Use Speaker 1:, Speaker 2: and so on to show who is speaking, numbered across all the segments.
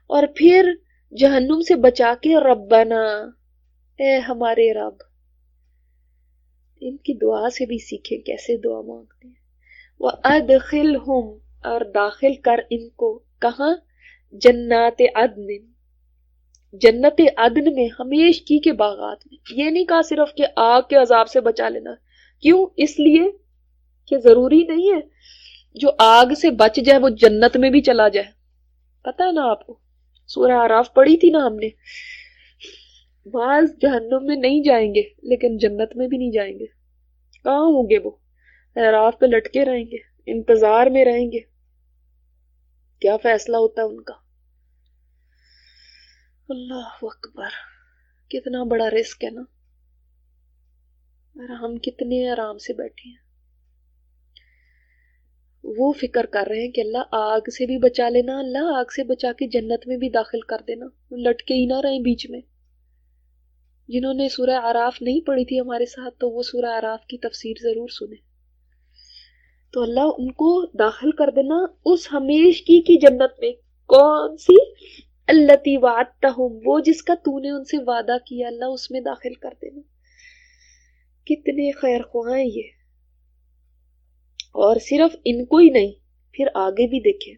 Speaker 1: اور پھر جہنم سے بچا کے ربنا، اے ہمارے رب. ان کی دعا سے بھی سیکھیں کیسے دعا مانگتے ہیں. وَأَدْخِلْهُمْ، اور داخل کر ان کو، کہاں؟ جنات عدن، جنت عدن میں، ہمیشگی کے باغات میں. یہ نہیں کہا صرف کہ آگ کے عذاب سے بچا لینا. کیوں؟ اس لیے کہ ضروری نہیں ہے جو آگ سے بچ جائے وہ جنت میں بھی چلا جائے. پتہ ہے نا آپ کو، سورہ اعراف پڑھی تھی نا ہم نے. بعض جہنم میں نہیں جائیں گے لیکن جنت میں بھی نہیں جائیں گے. کہاں ہوں گے وہ؟ اعراف پہ لٹکے رہیں گے، انتظار میں رہیں گے کیا فیصلہ ہوتا ہے ان کا. اللہ اکبر، کتنا بڑا رزق ہے نا، اور ہم کتنے آرام سے بیٹھے ہیں. وہ فکر کر رہے ہیں کہ اللہ آگ سے بھی بچا لینا، اللہ آگ سے بچا کے جنت میں بھی داخل کر دینا، لٹکے ہی نہ رہیں بیچ میں. جنہوں نے سورہ اعراف نہیں پڑھی تھی ہمارے ساتھ تو وہ سورہ اعراف کی تفسیر ضرور سنیں. تو اللہ ان کو داخل کر دینا اس ہمیشگی کی جنت میں. کون سی؟ التی وعدتہم، وہ جس کا تو نے ان سے وعدہ کیا، اللہ اس میں داخل کر دینا. کتنے خیر خواہ ہیں یہ. اور صرف ان کو ہی نہیں، پھر آگے بھی دیکھیں.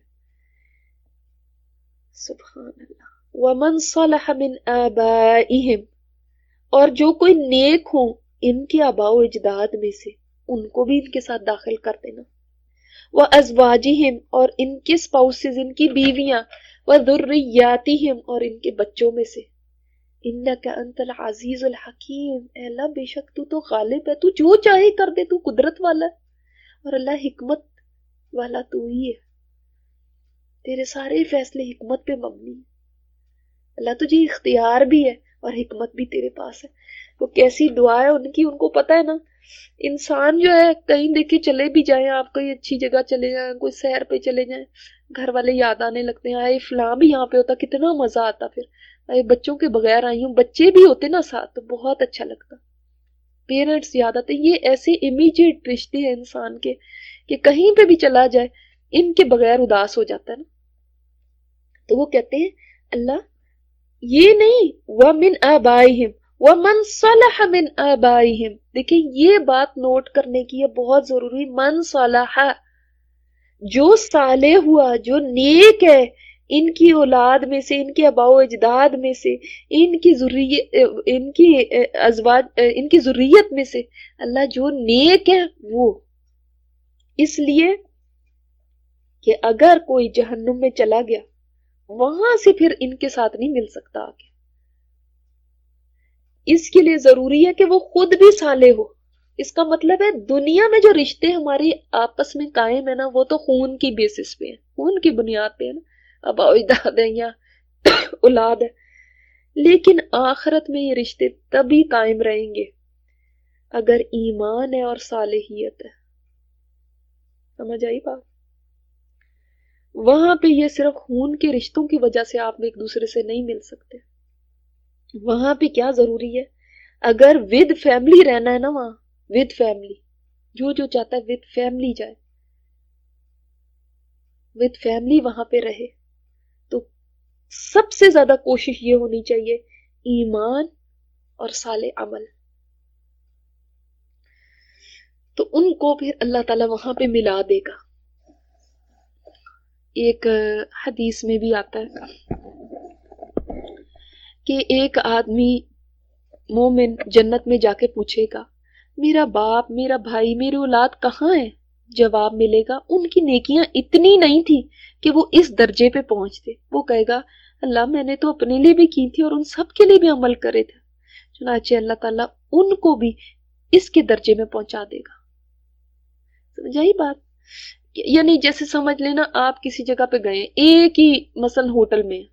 Speaker 1: سبحان اللہ. ومن صلح من آبائہم، اور جو کوئی نیک ہوں ان کے آباء و اجداد میں سے، ان کو بھی ان کے ساتھ داخل کر دینا. وازواجہم، اور ان کے اسپاؤسز، ان کی بیویاں، وذریاتہم، اور ان کے بچوں میں سے. انک انت العزیز الحکیم، اے اللہ بے شک تو تو غالب ہے، تو جو چاہے کر دے، تو قدرت والا ہے. اور اللہ حکمت والا تو ہی ہے، تیرے سارے فیصلے حکمت پہ مبنی ہیں. اللہ تجھے اختیار بھی ہے اور حکمت بھی تیرے پاس ہے. وہ کیسی دعا ہے ان کی، ان کو پتہ ہے نا. انسان جو ہے کہیں دیکھے چلے بھی جائیں، آپ کوئی اچھی جگہ چلے جائیں، کوئی سیر پہ چلے جائیں، گھر والے یاد آنے لگتے ہیں، آئے فلاں بھی یہاں پہ ہوتا کتنا مزہ آتا. پھر آئے بچوں کے بغیر آئی ہوں، بچے بھی ہوتے نا ساتھ تو بہت اچھا لگتا. پیرنٹس یاد آتے. یہ ایسے امیجیٹ رشتے ہیں انسان کے کہ کہیں پہ بھی چلا جائے ان کے بغیر اداس ہو جاتا ہے نا. تو وہ کہتے ہیں اللہ یہ نہیں، وَمِنْ آبَائِهِمْ وَمَنْ صَلَحَ مِنْ آبَائِهِمْ. دیکھیں یہ بات نوٹ کرنے کی ہے، بہت ضروری. من صلح، جو صالح ہوا، جو نیک ہے ان کی اولاد میں سے، ان کے آباء و اجداد میں سے، ان کی ذریت میں سے. اللہ جو نیک ہے وہ، اس لیے کہ اگر کوئی جہنم میں چلا گیا وہاں سے پھر ان کے ساتھ نہیں مل سکتا آگے. اس کے لیے ضروری ہے کہ وہ خود بھی صالح ہو. اس کا مطلب ہے دنیا میں جو رشتے ہماری آپس میں قائم ہے نا، وہ تو خون کی بیسس پہ ہیں، خون کی بنیاد پہ ہے نا، آباء و اجداد ہیں یا اولاد ہے. لیکن آخرت میں یہ رشتے تبھی قائم رہیں گے اگر ایمان ہے اور صالحیت ہے. سمجھ آئی بات؟ وہاں پہ یہ صرف خون کے رشتوں کی وجہ سے آپ ایک دوسرے سے نہیں مل سکتے. وہاں پہ کیا ضروری ہے؟ اگر ود فیملی رہنا ہے نا، وہاں ود فیملی، جو چاہتا ہے ود فیملی جائے، ود فیملی وہاں پہ رہے. تو سب سے زیادہ کوشش یہ ہونی چاہیے ایمان اور صالح عمل. تو ان کو پھر اللہ تعالیٰ وہاں پہ ملا دے گا. ایک حدیث میں بھی آتا ہے کہ ایک آدمی مومن جنت میں جا کے پوچھے گا میرا باپ، میرا بھائی، میری اولاد کہاں ہے؟ جواب ملے گا ان کی نیکیاں اتنی نہیں تھی کہ وہ اس درجے پہ پہنچتے. وہ کہے گا اللہ میں نے تو اپنے لیے بھی کی تھی اور ان سب کے لیے بھی عمل کرے تھے. چنانچہ اللہ تعالیٰ ان کو بھی اس کے درجے میں پہنچا دے گا. سمجھائی بات؟ یعنی جیسے سمجھ لینا آپ کسی جگہ پہ گئے، ایک ہی مثلا ہوٹل میں،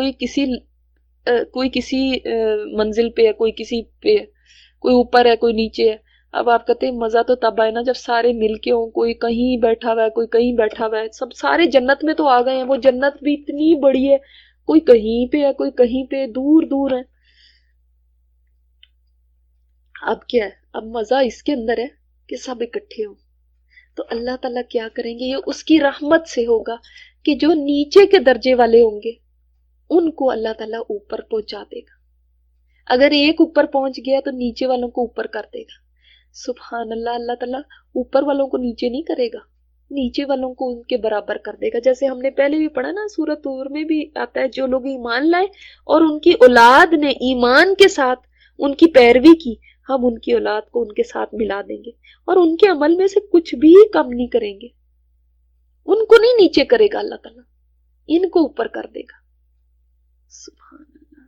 Speaker 1: کوئی کسی منزل پہ ہے، کوئی کسی پہ ہے، کوئی اوپر ہے کوئی نیچے ہے. اب آپ کہتے ہیں مزہ تو تب آئے نا جب سارے مل کے ہوں، کوئی کہیں بیٹھا ہوا ہے، کوئی کہیں بیٹھا ہوا ہے، سب سارے جنت میں تو آ گئے ہیں. وہ جنت بھی اتنی بڑی ہے، کوئی کہیں پہ ہے، کوئی کہیں پہ، دور دور ہے. اب کیا ہے؟ اب مزہ اس کے اندر ہے کہ سب اکٹھے ہوں. تو اللہ تعالیٰ کیا کریں گے؟ یہ اس کی رحمت سے ہوگا کہ جو نیچے کے درجے والے ہوں گے ان کو اللہ تعالیٰ اوپر پہنچا دے گا. اگر ایک اوپر پہنچ گیا تو نیچے والوں کو اوپر کر دے گا. سبحان اللہ. اللہ تعالیٰ اوپر والوں کو نیچے نہیں کرے گا, نیچے والوں کو ان کے برابر کر دے گا. جیسے ہم نے پہلے بھی پڑھا نا, سورۃ طور میں بھی آتا ہے, جو لوگ ایمان لائے اور ان کی اولاد نے ایمان کے ساتھ ان کی پیروی کی, ہم ان کی اولاد کو ان کے ساتھ ملا دیں گے اور ان کے عمل میں سے کچھ بھی کم نہیں کریں گے. ان کو نہیں نیچے کرے گا اللہ تعالیٰ, ان کو اوپر کر دے گا. سبحان اللہ.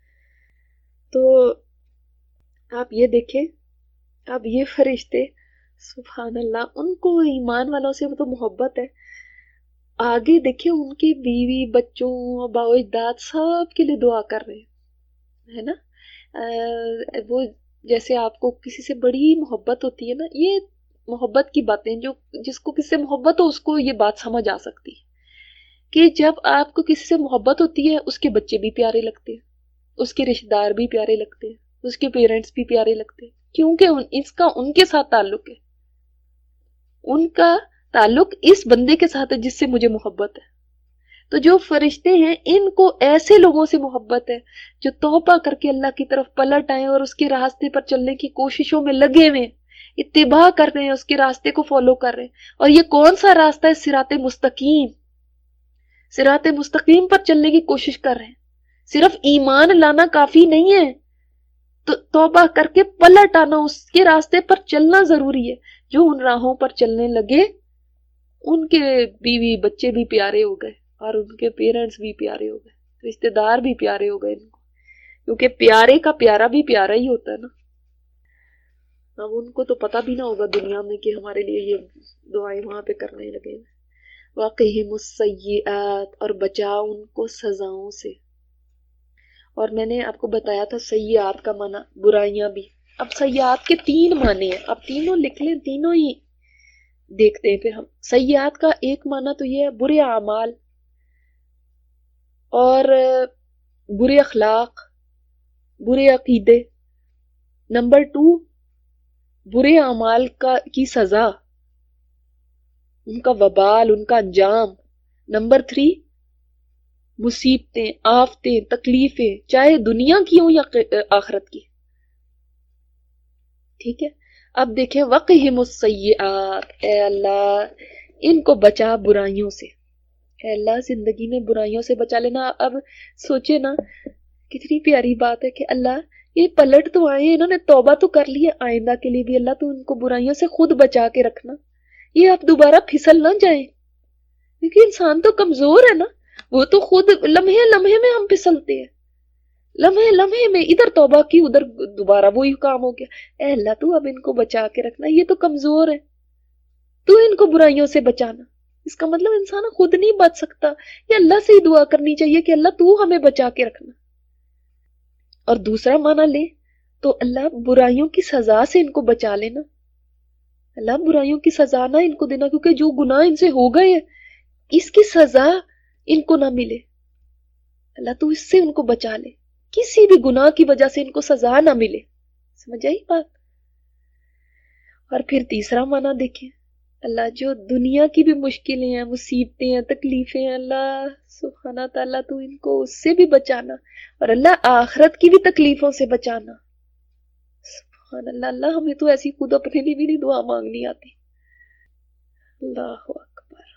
Speaker 1: تو آپ یہ دیکھیں, اب یہ فرشتے سبحان اللہ, ان کو ایمان والوں سے تو محبت ہے. آگے دیکھیں ان کے بیوی بچوں آباء و اجداد سب کے لیے دعا کر رہے ہیں, ہے نا. وہ جیسے آپ کو کسی سے بڑی محبت ہوتی ہے نا, یہ محبت کی باتیں, جو جس کو کسی سے محبت ہو اس کو یہ بات سمجھ آ سکتی ہے کہ جب آپ کو کسی سے محبت ہوتی ہے اس کے بچے بھی پیارے لگتے ہیں, اس کے رشتہ دار بھی پیارے لگتے ہیں, اس کے پیرنٹس بھی پیارے لگتے ہیں, کیونکہ اس کا ان کے ساتھ تعلق ہے. ان کا تعلق اس بندے کے ساتھ ہے جس سے مجھے محبت ہے. تو جو فرشتے ہیں ان کو ایسے لوگوں سے محبت ہے جو توبہ کر کے اللہ کی طرف پلٹ آئے اور اس کے راستے پر چلنے کی کوششوں میں لگے ہوئے, اتباع کر رہے ہیں, اس کے راستے کو فالو کر رہے ہیں. اور یہ کون سا راستہ ہے؟ صراط مستقیم. صراط مستقیم پر چلنے کی کوشش کر رہے ہیں. صرف ایمان لانا کافی نہیں ہے, تو توبہ کر کے پلٹ آنا, اس کے راستے پر چلنا ضروری ہے. جو ان راہوں پر چلنے لگے ان کے بیوی بچے بھی پیارے ہو گئے اور ان کے پیرنٹس بھی پیارے ہو گئے, رشتہ دار بھی پیارے ہو گئے ان کو, کیونکہ پیارے کا پیارا بھی پیارا ہی ہوتا ہے نا. اب ان کو تو پتہ بھی نہ ہوگا دنیا میں کہ ہمارے لیے یہ دعائیں وہاں پہ کرنے لگے. وَقِهِمُ السَّيِّئَاتِ, اور بچا ان کو سزاؤں سے. اور میں نے آپ کو بتایا تھا سیئات کا معنی برائیاں بھی. اب سیئات کے 3 معنی ہیں, آپ تینوں لکھ لیں, تینوں ہی دیکھتے ہیں پھر ہم. سیئات کا ایک معنی تو یہ ہے برے اعمال اور برے اخلاق, برے عقیدے. نمبر 2 برے اعمال کی سزا, ان کا وبال, ان کا انجام. نمبر 3 مصیبتیں, آفتیں, تکلیفیں, چاہے دنیا کی ہوں یا آخرت کی. ٹھیک ہے. اب دیکھیں وقہم السیئات, اے اللہ ان کو بچا برائیوں سے. اے اللہ زندگی میں برائیوں سے بچا لینا. اب سوچے نا کتنی پیاری بات ہے کہ اللہ یہ پلٹ تو آئے, انہوں نے توبہ تو کر لی ہے, آئندہ کے لیے بھی اللہ تو ان کو برائیوں سے خود بچا کے رکھنا, یہ آپ دوبارہ پھسل نہ جائیں, کیونکہ انسان تو کمزور ہے نا, وہ تو خود لمحے لمحے میں ہم پھسلتے ہیں, لمحے لمحے میں ادھر توبہ کی ادھر دوبارہ وہی کام ہو گیا. اے اللہ تو اب ان کو بچا کے رکھنا, یہ تو کمزور ہے, تو ان کو برائیوں سے بچانا. اس کا مطلب انسان خود نہیں بچ سکتا, یہ اللہ سے ہی دعا کرنی چاہیے کہ اللہ تو ہمیں بچا کے رکھنا. اور دوسرا معنی لے تو اللہ برائیوں کی سزا سے ان کو بچا لینا. اللہ برائیوں کی سزا نہ ان کو دینا, کیونکہ جو گناہ ان سے ہو گئے اس کی سزا ان کو نہ ملے. اللہ تو اس سے ان کو بچا لے, کسی بھی گناہ کی وجہ سے ان کو سزا نہ ملے. سمجھ آئی بات؟ اور پھر تیسرا معنی دیکھیں, اللہ جو دنیا کی بھی مشکلیں ہیں, مصیبتیں ہیں, تکلیفیں ہیں, اللہ سبحانہ تعالیٰ تو ان کو اس سے بھی بچانا, اور اللہ آخرت کی بھی تکلیفوں سے بچانا. سبحان اللہ. اللہ ہمیں تو ایسی خود اپنے لیے بھی نہیں دعا مانگنی آتی. اللہ اکبر.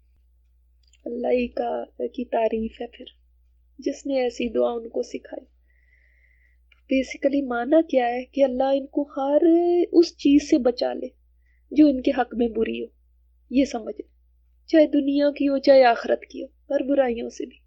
Speaker 1: اللہ کی تعریف ہے پھر جس نے ایسی دعا ان کو سکھائی. بیسیکلی معنی کیا ہے کہ اللہ ان کو ہر اس چیز سے بچا لے جو ان کے حق میں بری ہو, یہ سمجھ لیں, چاہے دنیا کی ہو چاہے آخرت کی ہو, ہر برائیوں سے بھی.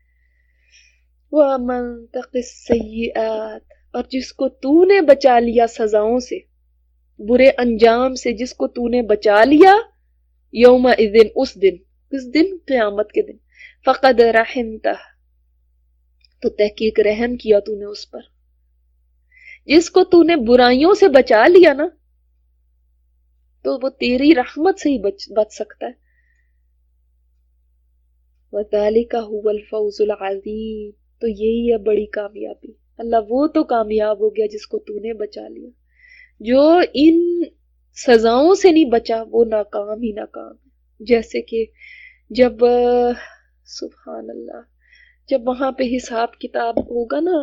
Speaker 1: وَمَن تَقِ السَّيِّئَاتِ, اور جس کو تو نے بچا لیا سزاؤں سے, برے انجام سے جس کو تو نے بچا لیا, یومئذ, اس دن, کس دن؟ قیامت کے دن. فقد رحمتہ, تو تحقیق رحم کیا تو نے اس پر. جس کو تو نے برائیوں سے بچا لیا نا, تو وہ تیری رحمت سے ہی بچ سکتا ہے. وَذَلِكَ هُوَ الْفَوْزُ الْعَظِيمُ, تو یہی ہے بڑی کامیابی. اللہ وہ تو کامیاب ہو گیا جس کو تو نے بچا لیا. جو ان سزاؤں سے نہیں بچا وہ ناکام ہی ناکام ہے. جیسے کہ جب سبحان اللہ جب وہاں پہ حساب کتاب ہوگا نا،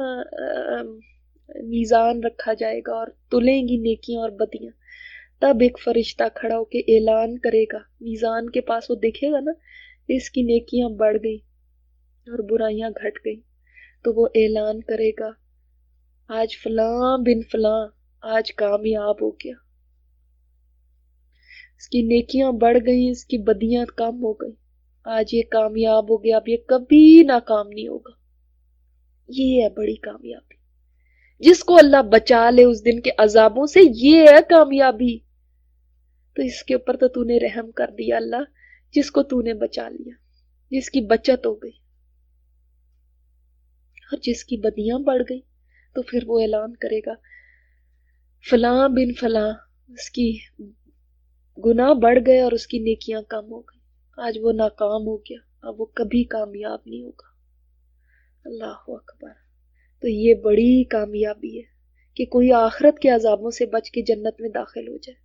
Speaker 1: میزان رکھا جائے گا اور تلیں گی نیکیاں اور بدیاں، تب ایک فرشتہ کھڑا ہو کے اعلان کرے گا، میزان کے پاس وہ دیکھے گا نا اس کی نیکیاں بڑھ گئی اور برائیاں گھٹ گئی، تو وہ اعلان کرے گا آج فلاں بن فلاں آج کامیاب ہو گیا، اس کی نیکیاں بڑھ گئی، اس کی بدیاں کم ہو گئی، آج یہ کامیاب ہو گیا، اب یہ کبھی ناکام نہیں ہوگا۔ یہ ہے بڑی کامیابی، جس کو اللہ بچا لے اس دن کے عذابوں سے، یہ ہے کامیابی۔ تو اس کے اوپر تو نے رحم کر دیا اللہ، جس کو نے بچا لیا، جس کی بچت ہو گئی، اور جس کی بدیاں بڑھ گئی تو پھر وہ اعلان کرے گا فلاں بن فلاں اس کی گناہ بڑھ گئے اور اس کی نیکیاں کم ہو گئی، آج وہ ناکام ہو گیا، اب وہ کبھی کامیاب نہیں ہوگا۔ اللہ اکبر۔ تو یہ بڑی کامیابی ہے کہ کوئی آخرت کے عذابوں سے بچ کے جنت میں داخل ہو جائے۔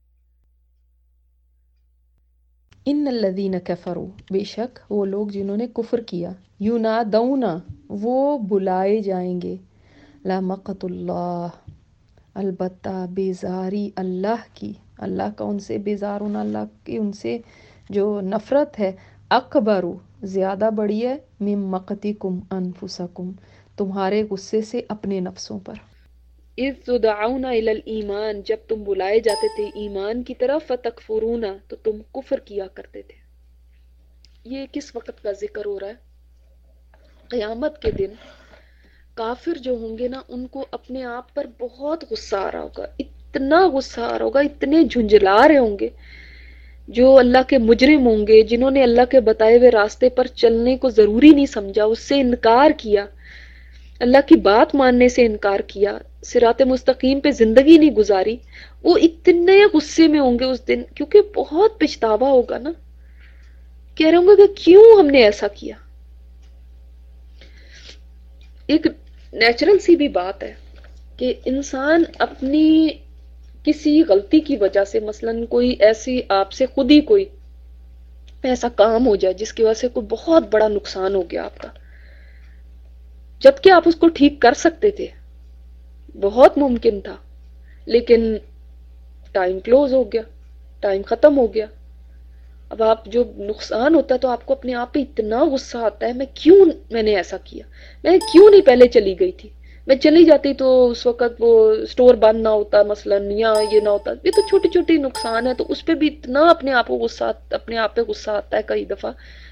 Speaker 2: ان الذین کفروا، بے شک وہ لوگ جنہوں نے کفر کیا، ینادون، وہ بلائے جائیں گے، لمقت اللہ، البتہ بیزاری اللہ کی، اللہ کا ان سے بیزار ہونا، اللہ کی ان سے جو نفرت ہے، اکبر، زیادہ بڑی ہے، من مقتکم انفسکم، تمہارے غصے سے اپنے نفسوں پر۔
Speaker 1: اذ تدعون الی الایمان، جب تم بلائے جاتے تھے ایمان کی طرف، فتکفرون، تو تم کفر کیا کرتے تھے۔ یہ کس وقت کا ذکر ہو رہا ہے؟ قیامت کے دن کافر جو ہوں گے نا، ان کو اپنے آپ پر بہت غصہ آ رہا ہوگا، اتنا غصہ آ رہا ہوگا، اتنے جھنجلا رہے ہوں گے۔ جو اللہ کے مجرم ہوں گے، جنہوں نے اللہ کے بتائے ہوئے راستے پر چلنے کو ضروری نہیں سمجھا، اس سے انکار کیا، اللہ کی بات ماننے سے انکار کیا، صراط مستقیم پہ زندگی نہیں گزاری، وہ اتنے غصے میں ہوں گے اس دن، کیونکہ بہت پچھتاوا ہوگا نا، کہہ رہے ہوں گے کہ کیوں ہم نے ایسا کیا۔ ایک نیچرل سی بھی بات ہے کہ انسان اپنی کسی غلطی کی وجہ سے، مثلاً کوئی ایسی آپ سے خود ہی کوئی ایسا کام ہو جائے جس کی وجہ سے کوئی بہت بڑا نقصان ہو گیا آپ کا، جبکہ آپ اس کو ٹھیک کر سکتے تھے، بہت ممکن تھا، لیکن ٹائم کلوز ہو گیا، ٹائم ختم ہو گیا۔ اب آپ جو نقصان ہوتا ہے تو آپ کو اپنے آپ پہ اتنا غصہ آتا ہے، میں نے ایسا کیا، میں کیوں نہیں پہلے چلی گئی تھی، میں چلی جاتی تو اس وقت وہ سٹور بند نہ ہوتا مثلاً، یا یہ نہ ہوتا۔ یہ تو چھوٹی چھوٹی نقصان ہے، تو اس پہ بھی اتنا اپنے آپ کو اپنے آپ پہ غصہ آتا ہے کئی دفعہ۔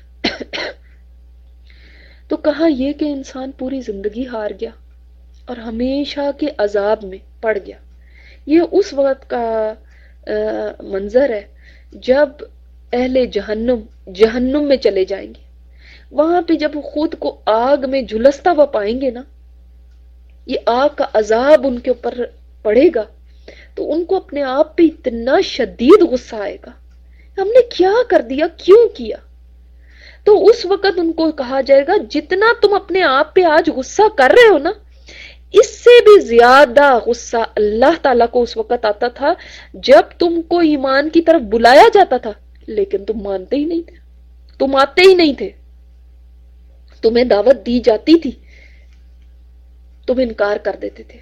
Speaker 1: تو کہا یہ کہ انسان پوری زندگی ہار گیا اور ہمیشہ کے عذاب میں پڑ گیا۔ یہ اس وقت کا منظر ہے جب اہل جہنم میں چلے جائیں گے، وہاں پہ جب خود کو آگ میں جھلستا ہوا پائیں گے نا، یہ آگ کا عذاب ان کے اوپر پڑے گا، تو ان کو اپنے آپ پہ اتنا شدید غصہ آئے گا، ہم نے کیا کر دیا، کیوں کیا۔ تو اس وقت ان کو کہا جائے گا جتنا تم اپنے آپ پہ آج غصہ کر رہے ہو نا، اس سے بھی زیادہ غصہ اللہ تعالیٰ کو اس وقت آتا تھا جب تم کو ایمان کی طرف بلایا جاتا تھا، لیکن تم مانتے ہی نہیں تھے، تم آتے ہی نہیں تھے، تمہیں دعوت دی جاتی تھی، تم انکار کر دیتے تھے۔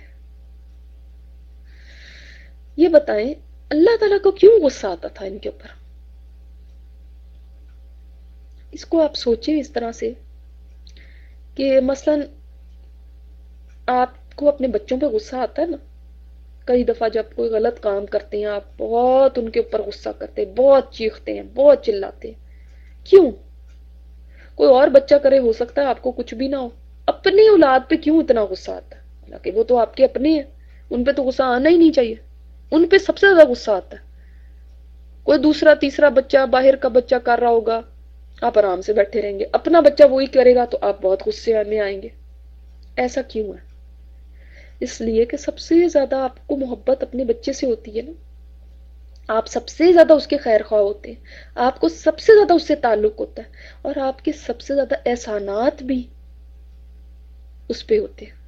Speaker 1: یہ بتائیں اللہ تعالیٰ کو کیوں غصہ آتا تھا ان کے اوپر؟ اس کو آپ سوچیں اس طرح سے کہ مثلاً آپ کو اپنے بچوں پہ غصہ آتا ہے نا، کئی دفعہ جب کوئی غلط کام کرتے ہیں آپ بہت ان کے اوپر غصہ کرتے ہیں، بہت چیختے ہیں، بہت چلاتے ہیں، کیوں؟ کوئی اور بچہ کرے، ہو سکتا ہے آپ کو کچھ بھی نہ ہو، اپنی اولاد پہ کیوں اتنا غصہ آتا ہے؟ حالانکہ وہ تو آپ کے اپنے ہیں، ان پہ تو غصہ آنا ہی نہیں چاہیے، ان پہ سب سے زیادہ غصہ آتا ہے۔ کوئی دوسرا تیسرا بچہ باہر کا بچہ کر رہا ہوگا، آپ آرام سے بیٹھے رہیں گے، اپنا بچہ وہی کرے گا تو آپ بہت غصے میں آئیں گے۔ ایسا کیوں ہے؟ اس لیے کہ سب سے زیادہ آپ کو محبت اپنے بچے سے ہوتی ہے نا، آپ سب سے زیادہ اس کے خیر خواہ ہوتے ہیں، آپ کو سب سے زیادہ اس سے تعلق ہوتا ہے، اور آپ کے سب سے زیادہ احسانات بھی اس پہ ہوتے ہیں،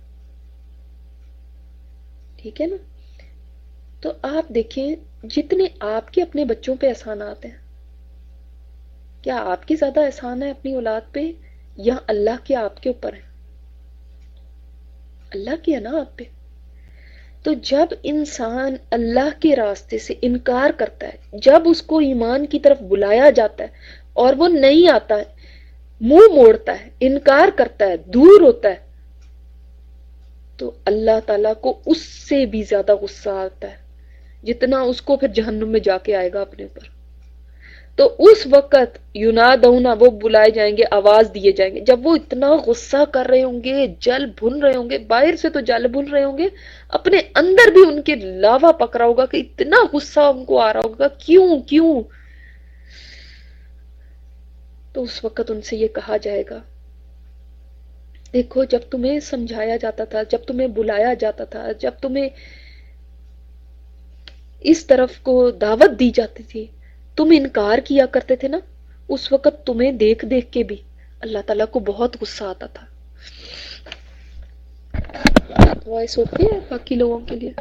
Speaker 1: ٹھیک ہے نا؟ تو آپ دیکھیں جتنے آپ کے اپنے بچوں پہ احسانات ہیں، کیا آپ کی زیادہ احسان ہے اپنی اولاد پہ، یا اللہ کی آپ کے اوپر ہے؟ اللہ کی ہے نا آپ پہ. تو جب انسان اللہ کے راستے سے انکار کرتا ہے، جب اس کو ایمان کی طرف بلایا جاتا ہے اور وہ نہیں آتا ہے، منہ موڑتا ہے، انکار کرتا ہے، دور ہوتا ہے، تو اللہ تعالیٰ کو اس سے بھی زیادہ غصہ آتا ہے جتنا اس کو پھر جہنم میں جا کے آئے گا اپنے اوپر. تو اس وقت ینادون، وہ بلائے جائیں گے، آواز دیے جائیں گے. جب وہ اتنا غصہ کر رہے ہوں گے، جل بھن رہے ہوں گے، باہر سے تو جل بھن رہے ہوں گے، اپنے اندر بھی ان کے لاوا پک رہا ہوگا کہ اتنا غصہ ان کو آ رہا ہوگا، کیوں کیوں. تو اس وقت ان سے یہ کہا جائے گا، دیکھو جب تمہیں سمجھایا جاتا تھا، جب تمہیں بلایا جاتا تھا، جب تمہیں اس طرف کو دعوت دی جاتی تھی، تم انکار کیا کرتے تھے نا، اس وقت تمہیں دیکھ دیکھ کے بھی اللہ تعالیٰ کو بہت غصہ آتا تھا. وائس ہوتی ہے باقی لوگوں کے لیے؟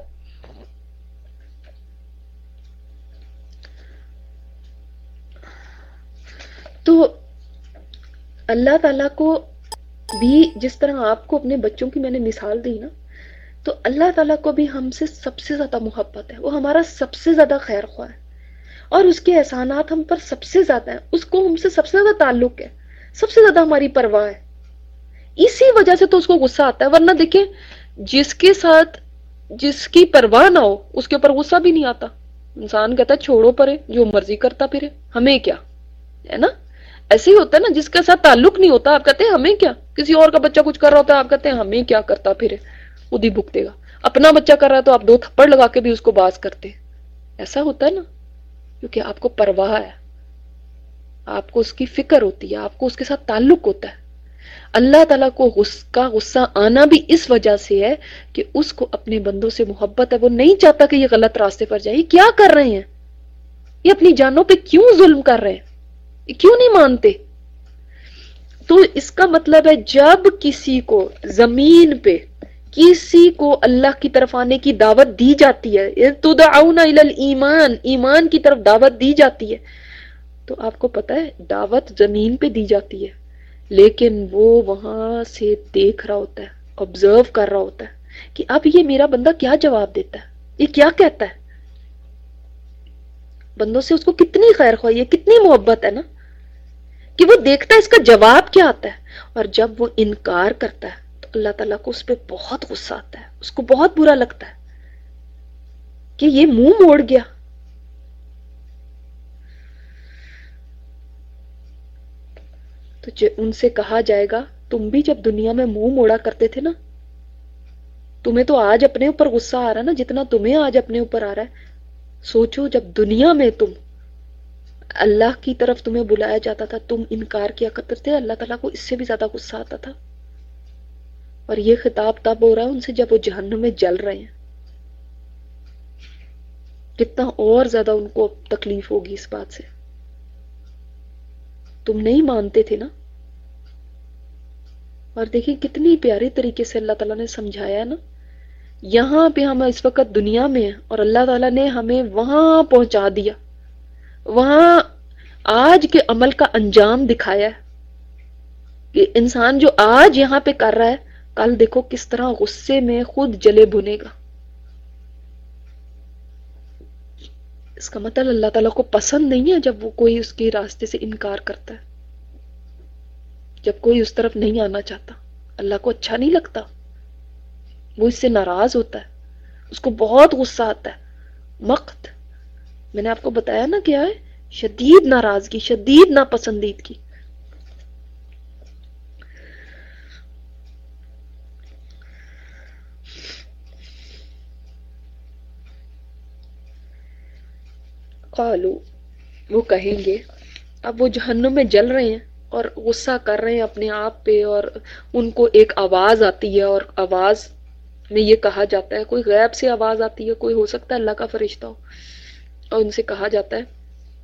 Speaker 1: تو اللہ تعالیٰ کو بھی جس طرح آپ کو اپنے بچوں کی میں نے مثال دی نا، تو اللہ تعالیٰ کو بھی ہم سے سب سے زیادہ محبت ہے، وہ ہمارا سب سے زیادہ خیر خواہ ہے، اور اس کے احسانات ہم پر سب سے زیادہ ہیں، اس کو ہم سے سب سے زیادہ تعلق ہے، سب سے زیادہ ہماری پرواہ ہے. اسی وجہ سے تو اس کو غصہ آتا ہے. ورنہ دیکھیں، جس کے ساتھ جس کی پرواہ نہ ہو اس کے اوپر غصہ بھی نہیں آتا. انسان کہتا ہے چھوڑو پرے، جو مرضی کرتا پھرے، ہمیں کیا، ہے نا. ایسے ہی ہوتا ہے نا، جس کے ساتھ تعلق نہیں ہوتا آپ کہتے ہیں ہمیں کیا. کسی اور کا بچہ کچھ کر رہا ہوتا ہے آپ کہتے ہیں ہمیں کیا، کرتا پھرے، خود ہی بھگتے گا. اپنا بچہ کر رہا ہے تو آپ 2 تھپڑ لگا کے بھی اس کو باز کرتے ہیں. ایسا ہوتا ہے نا، کیونکہ آپ کو پرواہ ہے، آپ کو اس کی فکر ہوتی ہے، آپ کو اس کے ساتھ تعلق ہوتا ہے. اللہ تعالیٰ کو غصہ آنا بھی اس وجہ سے ہے کہ اس کو اپنے بندوں سے محبت ہے. وہ نہیں چاہتا کہ یہ غلط راستے پر جائے. یہ کیا کر رہے ہیں، یہ اپنی جانوں پہ کیوں ظلم کر رہے ہیں، یہ کیوں نہیں مانتے. تو اس کا مطلب ہے جب کسی کو زمین پہ کسی کو اللہ کی طرف آنے کی دعوت دی جاتی ہے، تدعون الی الایمان، ایمان کی طرف دعوت دی جاتی ہے، تو آپ کو پتا ہے دعوت زمین پہ دی جاتی ہے، لیکن وہ وہاں سے دیکھ رہا ہوتا ہے، آبزرو کر رہا ہوتا ہے کہ اب یہ میرا بندہ کیا جواب دیتا ہے، یہ کیا کہتا ہے. بندوں سے اس کو کتنی خیر خواہی ہے، کتنی محبت ہے نا، کہ وہ دیکھتا ہے اس کا جواب کیا آتا ہے. اور جب وہ انکار کرتا ہے تو اللہ تعالیٰ کو اس پہ بہت غصہ آتا ہے، اس کو بہت برا لگتا ہے کہ یہ منہ موڑ گیا. تو ان سے کہا جائے گا تم بھی جب دنیا میں منہ موڑا کرتے تھے نا، تمہیں تو آج اپنے اوپر غصہ آ رہا ہے نا جتنا تمہیں آج اپنے اوپر آ رہا ہے. سوچو جب دنیا میں تم اللہ کی طرف تمہیں بلایا جاتا تھا، تم انکار کیا کرتے تھے، اللہ تعالیٰ کو اس سے بھی زیادہ غصہ آتا تھا. اور یہ خطاب تب ہو رہا ہے ان سے جب وہ جہنم میں جل رہے ہیں. کتنا اور زیادہ ان کو تکلیف ہوگی اس بات سے. تم نہیں مانتے تھے نا. اور دیکھیں کتنی پیاری طریقے سے اللہ تعالیٰ نے سمجھایا ہے نا. یہاں پہ ہم اس وقت دنیا میں ہیں اور اللہ تعالیٰ نے ہمیں وہاں پہنچا دیا، وہاں آج کے عمل کا انجام دکھایا ہے کہ انسان جو آج یہاں پہ کر رہا ہے کل دیکھو کس طرح غصے میں خود جلے بھنے گا. اس کا مطلب اللہ تعالیٰ کو پسند نہیں ہے جب وہ کوئی اس کے راستے سے انکار کرتا ہے، جب کوئی اس طرف نہیں آنا چاہتا. اللہ کو اچھا نہیں لگتا، وہ اس سے ناراض ہوتا ہے، اس کو بہت غصہ آتا ہے. مقت میں نے آپ کو بتایا نا کیا ہے، شدید ناراضگی، شدید ناپسندیدگی. قالو، وہ کہیں گے، اب وہ جہنم میں جل رہے ہیں اور غصہ کر رہے ہیں اپنے آپ پہ، اور ان کو ایک آواز آتی ہے، اور آواز میں یہ کہا جاتا ہے، کوئی غیب سے آواز آتی ہے، کوئی ہو سکتا ہے اللہ کا فرشتہ ہو، اور ان سے کہا جاتا ہے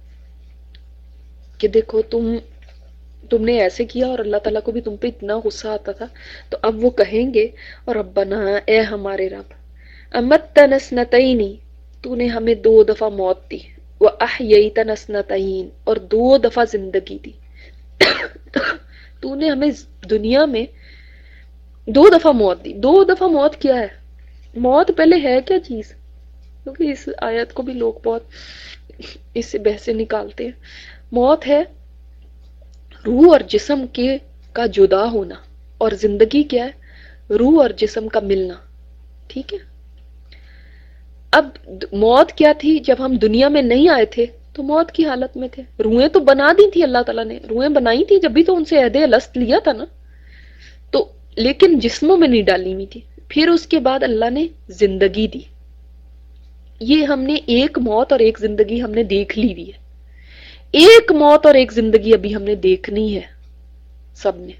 Speaker 1: کہ دیکھو تم نے ایسے کیا اور اللہ تعالیٰ کو بھی تم پہ اتنا غصہ آتا تھا. تو اب وہ کہیں گے، اور ربنا، اے ہمارے رب، امتنا اثنتین، تو نے ہمیں 2 دفعہ موت دی، وَأَحْيَيْتَنَا اثْنَتَيْنِ، اور 2 دفعہ زندگی دی. تو نے ہمیں دنیا میں 2 دفعہ موت دی. 2 دفعہ موت کیا ہے؟ موت پہلے ہے کیا چیز؟ کیونکہ اس آیت کو بھی لوگ بہت اس سے بحثیں نکالتے ہیں. موت ہے روح اور جسم کے کا جدا ہونا، اور زندگی کیا ہے؟ روح اور جسم کا ملنا. ٹھیک ہے. اب موت کیا تھی؟ جب ہم دنیا میں نہیں آئے تھے تو موت کی حالت میں تھے. روحیں تو بنا دی تھی اللہ تعالیٰ نے، روحیں بنائی تھی جب بھی تو ان سے عہد الست لیا تھا نا. تو لیکن جسموں میں نہیں ڈالی ہوئی تھی. پھر اس کے بعد اللہ نے زندگی دی. یہ ہم نے ایک موت اور ایک زندگی ہم نے دیکھ لی ہوئی ہے. ایک موت اور ایک زندگی ابھی ہم نے دیکھنی ہے سب نے.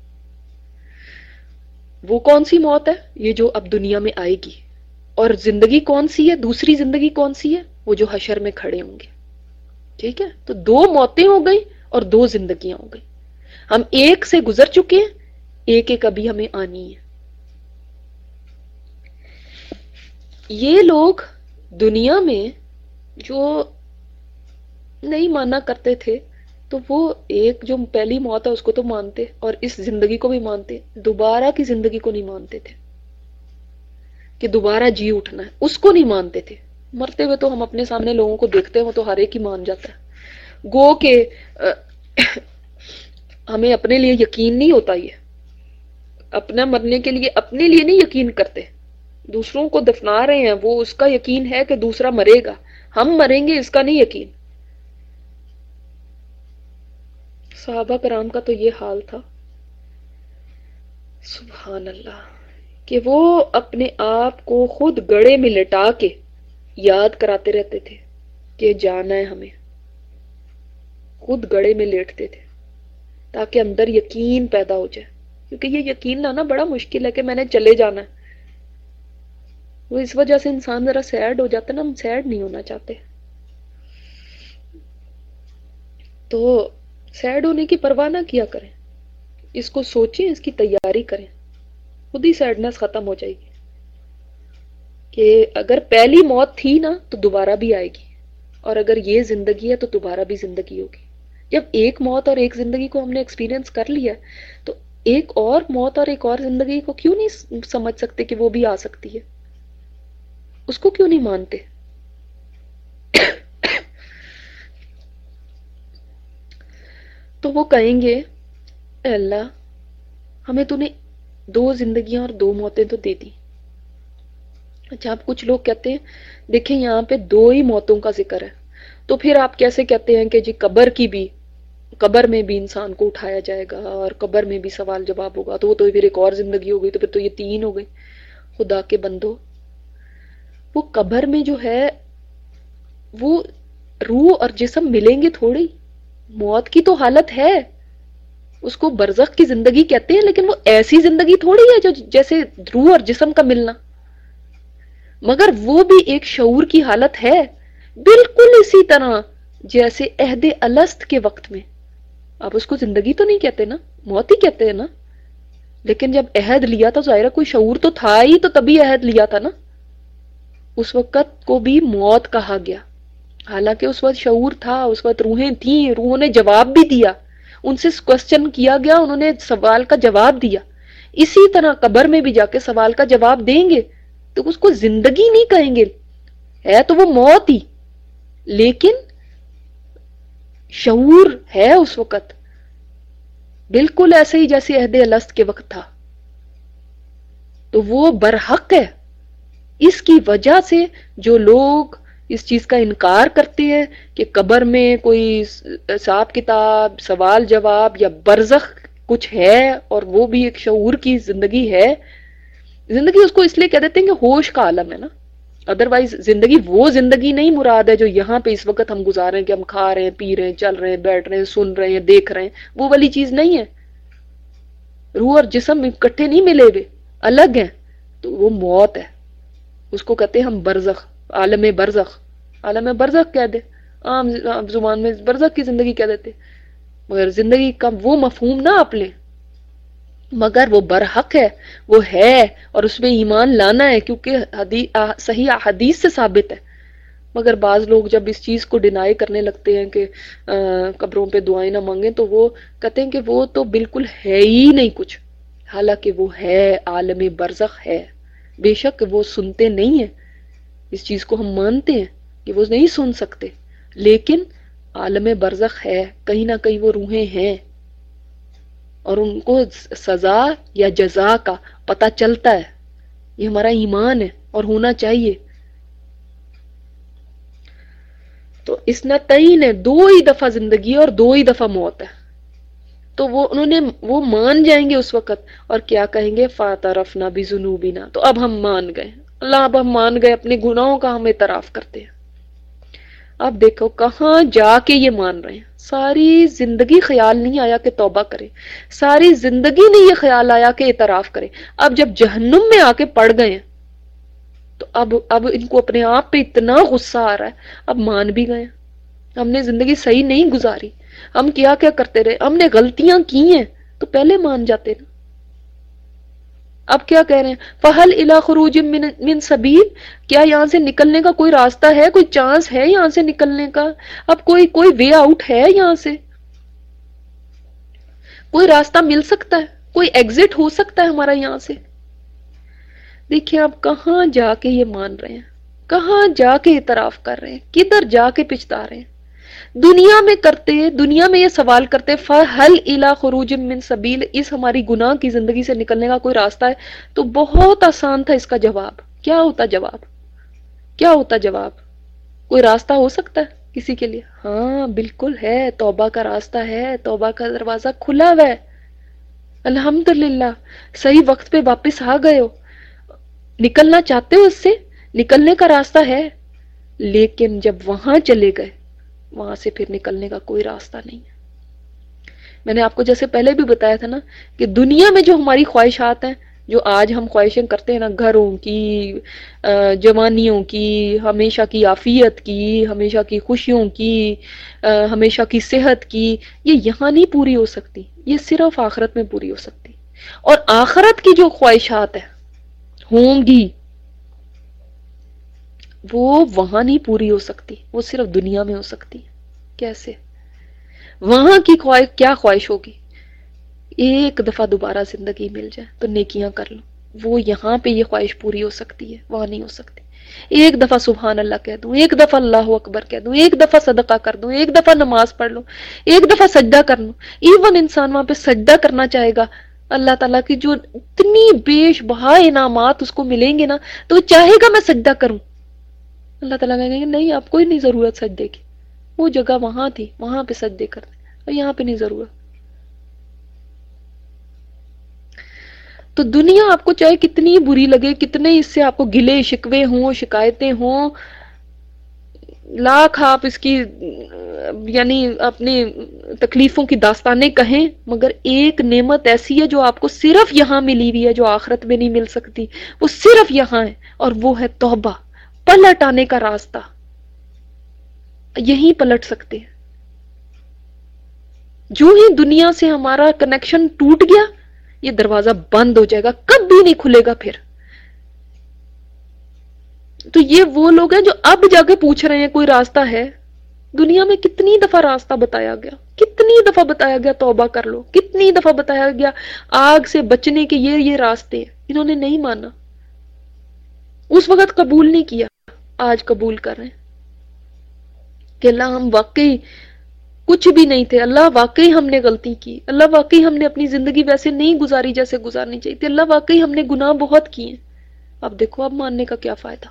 Speaker 1: وہ کون سی موت ہے؟ یہ جو اب دنیا میں آئے گی. اور زندگی کون سی ہے؟ دوسری زندگی کون سی ہے؟ وہ جو حشر میں کھڑے ہوں گے. ٹھیک ہے. تو 2 موتیں ہو گئی اور 2 زندگیاں ہو گئی. ہم ایک سے گزر چکے ہیں، ایک ایک ابھی ہمیں آنی ہے. یہ لوگ دنیا میں جو نہیں مانا کرتے تھے تو وہ ایک جو پہلی موت ہے اس کو تو مانتے، اور اس زندگی کو بھی مانتے. دوبارہ کی زندگی کو نہیں مانتے تھے کہ دوبارہ جی اٹھنا ہے، اس کو نہیں مانتے تھے. مرتے ہوئے تو ہم اپنے سامنے لوگوں کو دیکھتے ہیں، وہ تو ہر ایک ہی مان جاتا ہے. گو کہ ہمیں اپنے لیے یقین نہیں ہوتا. یہ اپنا مرنے کے لیے اپنے لیے نہیں یقین کرتے، دوسروں کو دفنا رہے ہیں، وہ اس کا یقین ہے کہ دوسرا مرے گا. ہم مریں گے اس کا نہیں یقین. صحابہ کرام کا تو یہ حال تھا. سبحان اللہ، کہ وہ اپنے آپ کو خود گڑے میں لٹا کے یاد کراتے رہتے تھے کہ جانا ہے ہمیں. خود گڑے میں لیٹتے تھے تاکہ اندر یقین پیدا ہو جائے. کیونکہ یہ یقین لانا بڑا مشکل ہے کہ میں نے چلے جانا ہے. وہ اس وجہ سے انسان ذرا سیڈ ہو جاتا ہے نا. ہم سیڈ نہیں ہونا چاہتے. تو سیڈ ہونے کی پرواہ نہ کیا کریں، اس کو سوچیں، اس کی تیاری کریں، خود ہی سیڈنس ختم ہو جائے گی. کہ اگر پہلی موت تھی نا تو دوبارہ بھی آئے گی، اور اگر یہ زندگی ہے تو دوبارہ بھی زندگی ہوگی. جب ایک موت اور ایک زندگی کو ہم نے ایکسپیرینس کر لیا تو ایک اور موت اور ایک اور زندگی کو کیوں نہیں سمجھ سکتے کہ وہ بھی آ سکتی ہے؟ اس کو کیوں نہیں مانتے؟ تو وہ کہیں گے اے اللہ ہمیں تو نے 2 زندگیاں اور 2 موتیں تو دے دی. اچھا، اب کچھ لوگ کہتے ہیں دیکھیں یہاں پہ 2 ہی موتوں کا ذکر ہے، تو پھر آپ کیسے کہتے ہیں کہ جی قبر میں بھی انسان کو اٹھایا جائے گا اور قبر میں بھی سوال جواب ہوگا، تو وہ تو پھر ایک اور زندگی ہو گئی، تو پھر تو یہ 3 ہو گئی. خدا کے بندو، وہ قبر میں جو ہے وہ روح اور جسم ملیں گے تھوڑی. موت کی تو حالت ہے، اس کو برزخ کی زندگی کہتے ہیں، لیکن وہ ایسی زندگی تھوڑی ہے جو جیسے روح اور جسم کا ملنا. مگر وہ بھی ایک شعور کی حالت ہے، بالکل اسی طرح جیسے عہد الست کے وقت میں. اب اس کو زندگی تو نہیں کہتے نا، موت ہی کہتے ہیں نا. لیکن جب عہد لیا تھا ظاہرہ کوئی شعور تو تھا ہی، تو تبھی عہد لیا تھا نا. اس وقت کو بھی موت کہا گیا، حالانکہ اس وقت شعور تھا، اس وقت روحیں تھیں، روحوں نے جواب بھی دیا. ان سے کوسچن کیا گیا، انہوں نے سوال کا جواب دیا. اسی طرح قبر میں بھی جا کے سوال کا جواب دیں گے. تو اس کو زندگی نہیں کہیں گے، ہے تو وہ موت ہی، لیکن شعور ہے اس وقت بالکل ایسے ہی جیسے عہد الست کے وقت تھا. تو وہ برحق ہے. اس کی وجہ سے جو لوگ اس چیز کا انکار کرتے ہیں کہ قبر میں کوئی حساب کتاب، سوال جواب یا برزخ کچھ ہے اور وہ بھی ایک شعور کی زندگی ہے. زندگی اس کو اس لیے کہہ دیتے ہیں کہ ہوش کا عالم ہے نا. ادروائز زندگی وہ زندگی نہیں مراد ہے جو یہاں پہ اس وقت ہم گزار رہے ہیں کہ ہم کھا رہے ہیں، پی رہے ہیں، چل رہے ہیں، بیٹھ رہے ہیں، سن رہے ہیں، دیکھ رہے ہیں. وہ والی چیز نہیں ہے. روح اور جسم اکٹھے نہیں ملے ہوئے، الگ ہیں. تو وہ موت ہے، اس کو کہتے ہیں ہم برزخ، عالم برزخ. عالم برزخ کہہ دے، عام زبان میں برزخ کی زندگی کہہ دیتے، مگر زندگی کا وہ مفہوم نہ آپ لیں. مگر وہ برحق ہے، وہ ہے، اور اس میں ایمان لانا ہے، کیونکہ صحیح حدیث سے ثابت ہے. مگر بعض لوگ جب اس چیز کو ڈینائی کرنے لگتے ہیں کہ قبروں پہ دعائیں نہ مانگیں، تو وہ کہتے ہیں کہ وہ تو بالکل ہے ہی نہیں کچھ، حالانکہ وہ ہے، عالم برزخ ہے. بے شک وہ سنتے نہیں ہیں، اس چیز کو ہم مانتے ہیں کہ وہ نہیں سن سکتے، لیکن عالم برزخ ہے، کہیں نہ کہیں وہ روحیں ہیں، اور ان کو سزا یا جزا کا پتہ چلتا ہے. یہ ہمارا ایمان ہے اور ہونا چاہیے. تو اس نہ تعین ہے، 2 ہی دفعہ زندگی ہے اور 2 ہی دفعہ موت ہے. تو وہ مان جائیں گے اس وقت اور کیا کہیں گے، فاعترفنا بذنوبنا، تو اب ہم مان گئے اللہ، اب ہم مان گئے، اپنے گناہوں کا ہم اعتراف کرتے ہیں. اب دیکھو کہاں جا کے یہ مان رہے ہیں. ساری زندگی خیال نہیں آیا کہ توبہ کرے، ساری زندگی نہیں یہ خیال آیا کہ اعتراف کرے. اب جب جہنم میں آ کے پڑ گئے ہیں تو اب ان کو اپنے آپ پہ اتنا غصہ آ رہا ہے، اب مان بھی گئے. ہم نے زندگی صحیح نہیں گزاری، ہم کیا کیا کرتے رہے، ہم نے غلطیاں کی ہیں، تو پہلے مان جاتے نا. اب کیا کہہ رہے ہیں، فَهَلْ إِلَىٰ خُرُوجٍ مِّن سَبِيلٍ، کیا یہاں سے نکلنے کا کوئی راستہ ہے، کوئی چانس ہے یہاں سے نکلنے کا؟ اب کوئی وے آؤٹ ہے یہاں سے؟ کوئی راستہ مل سکتا ہے، کوئی ایگزٹ ہو سکتا ہے ہمارا یہاں سے؟ دیکھیں آپ کہاں جا کے یہ مان رہے ہیں، کہاں جا کے اعتراف کر رہے ہیں، کدھر جا کے پچھتا رہے ہیں. دنیا میں کرتے، دنیا میں یہ سوال کرتے فَهَلْ إِلَىٰ خُرُوجٍ مِّن سَبِيلٍ، اس ہماری گناہ کی زندگی سے نکلنے کا کوئی راستہ ہے؟ تو بہت آسان تھا اس کا جواب. کیا ہوتا جواب؟ کیا ہوتا جواب؟ کوئی راستہ ہو سکتا ہے کسی کے لیے؟ ہاں بالکل ہے، توبہ کا راستہ ہے، توبہ کا دروازہ کھلا ہوا ہے. الحمدللہ صحیح وقت پہ واپس آ گئے ہو، نکلنا چاہتے ہو اس سے، نکلنے کا راستہ ہے. لیکن جب وہاں چلے گئے، وہاں سے پھر نکلنے کا کوئی راستہ نہیں ہے. میں نے آپ کو جیسے پہلے بھی بتایا تھا نا کہ دنیا میں جو ہماری خواہشات ہیں، جو آج ہم خواہشیں کرتے ہیں نا، گھروں کی، جوانیوں کی، ہمیشہ کی عافیت کی، ہمیشہ کی خوشیوں کی، ہمیشہ کی صحت کی، یہ یہاں نہیں پوری ہو سکتی، یہ صرف آخرت میں پوری ہو سکتی. اور آخرت کی جو خواہشات ہیں ہوں گی، وہ وہاں نہیں پوری ہو سکتی، وہ صرف دنیا میں ہو سکتی. کیسے؟ وہاں کی کیا خواہش ہوگی؟ ایک دفعہ دوبارہ زندگی مل جائے تو نیکیاں کر لوں. وہ یہاں پہ یہ خواہش پوری ہو سکتی ہے، وہاں نہیں ہو سکتی. ایک دفعہ سبحان اللہ کہہ دوں، ایک دفعہ اللہ اکبر کہہ دوں، ایک دفعہ صدقہ کر دوں، ایک دفعہ نماز پڑھ لوں، ایک دفعہ سجدہ کر لوں. ایون انسان وہاں پہ سجدہ کرنا چاہے گا، اللہ تعالیٰ کی جو اتنی بیش بہا انعامات اس کو ملیں گے نا، تو وہ چاہے گا میں سجدہ کروں. اللہ تعالیٰ کہیں گے نہیں، آپ کوئی نہیں ضرورت سجدے کی، وہ جگہ وہاں تھی، وہاں پہ سجدے کرتے، اور یہاں پہ نہیں ضرورت. تو دنیا آپ کو چاہے کتنی بری لگے، کتنے اس سے آپ کو گلے شکوے ہوں، شکایتیں ہوں، لاکھ آپ اس کی یعنی اپنی تکلیفوں کی داستانیں کہیں، مگر ایک نعمت ایسی ہے جو آپ کو صرف یہاں ملی ہوئی ہے، جو آخرت میں نہیں مل سکتی، وہ صرف یہاں ہے، اور وہ ہے توبہ، پلٹ آنے کا راستہ. یہی پلٹ سکتے ہیں. جو ہی دنیا سے ہمارا کنیکشن ٹوٹ گیا، یہ دروازہ بند ہو جائے گا، کبھی نہیں کھلے گا پھر. تو یہ وہ لوگ ہیں جو اب جا کے پوچھ رہے ہیں کوئی راستہ ہے. دنیا میں کتنی دفعہ راستہ بتایا گیا، کتنی دفعہ بتایا گیا توبہ کر لو، کتنی دفعہ بتایا گیا آگ سے بچنے کے یہ راستے ہیں. انہوں نے نہیں مانا، اس وقت قبول نہیں کیا، آج قبول کر رہے ہیں کہ اللہ ہم واقعی کچھ بھی نہیں تھے، اللہ واقعی ہم نے غلطی کی، اللہ واقعی ہم نے اپنی زندگی ویسے نہیں گزاری جیسے گزارنی چاہیے تھی، اللہ واقعی ہم نے گناہ بہت کیے ہیں. اب دیکھو اب ماننے کا کیا فائدہ؟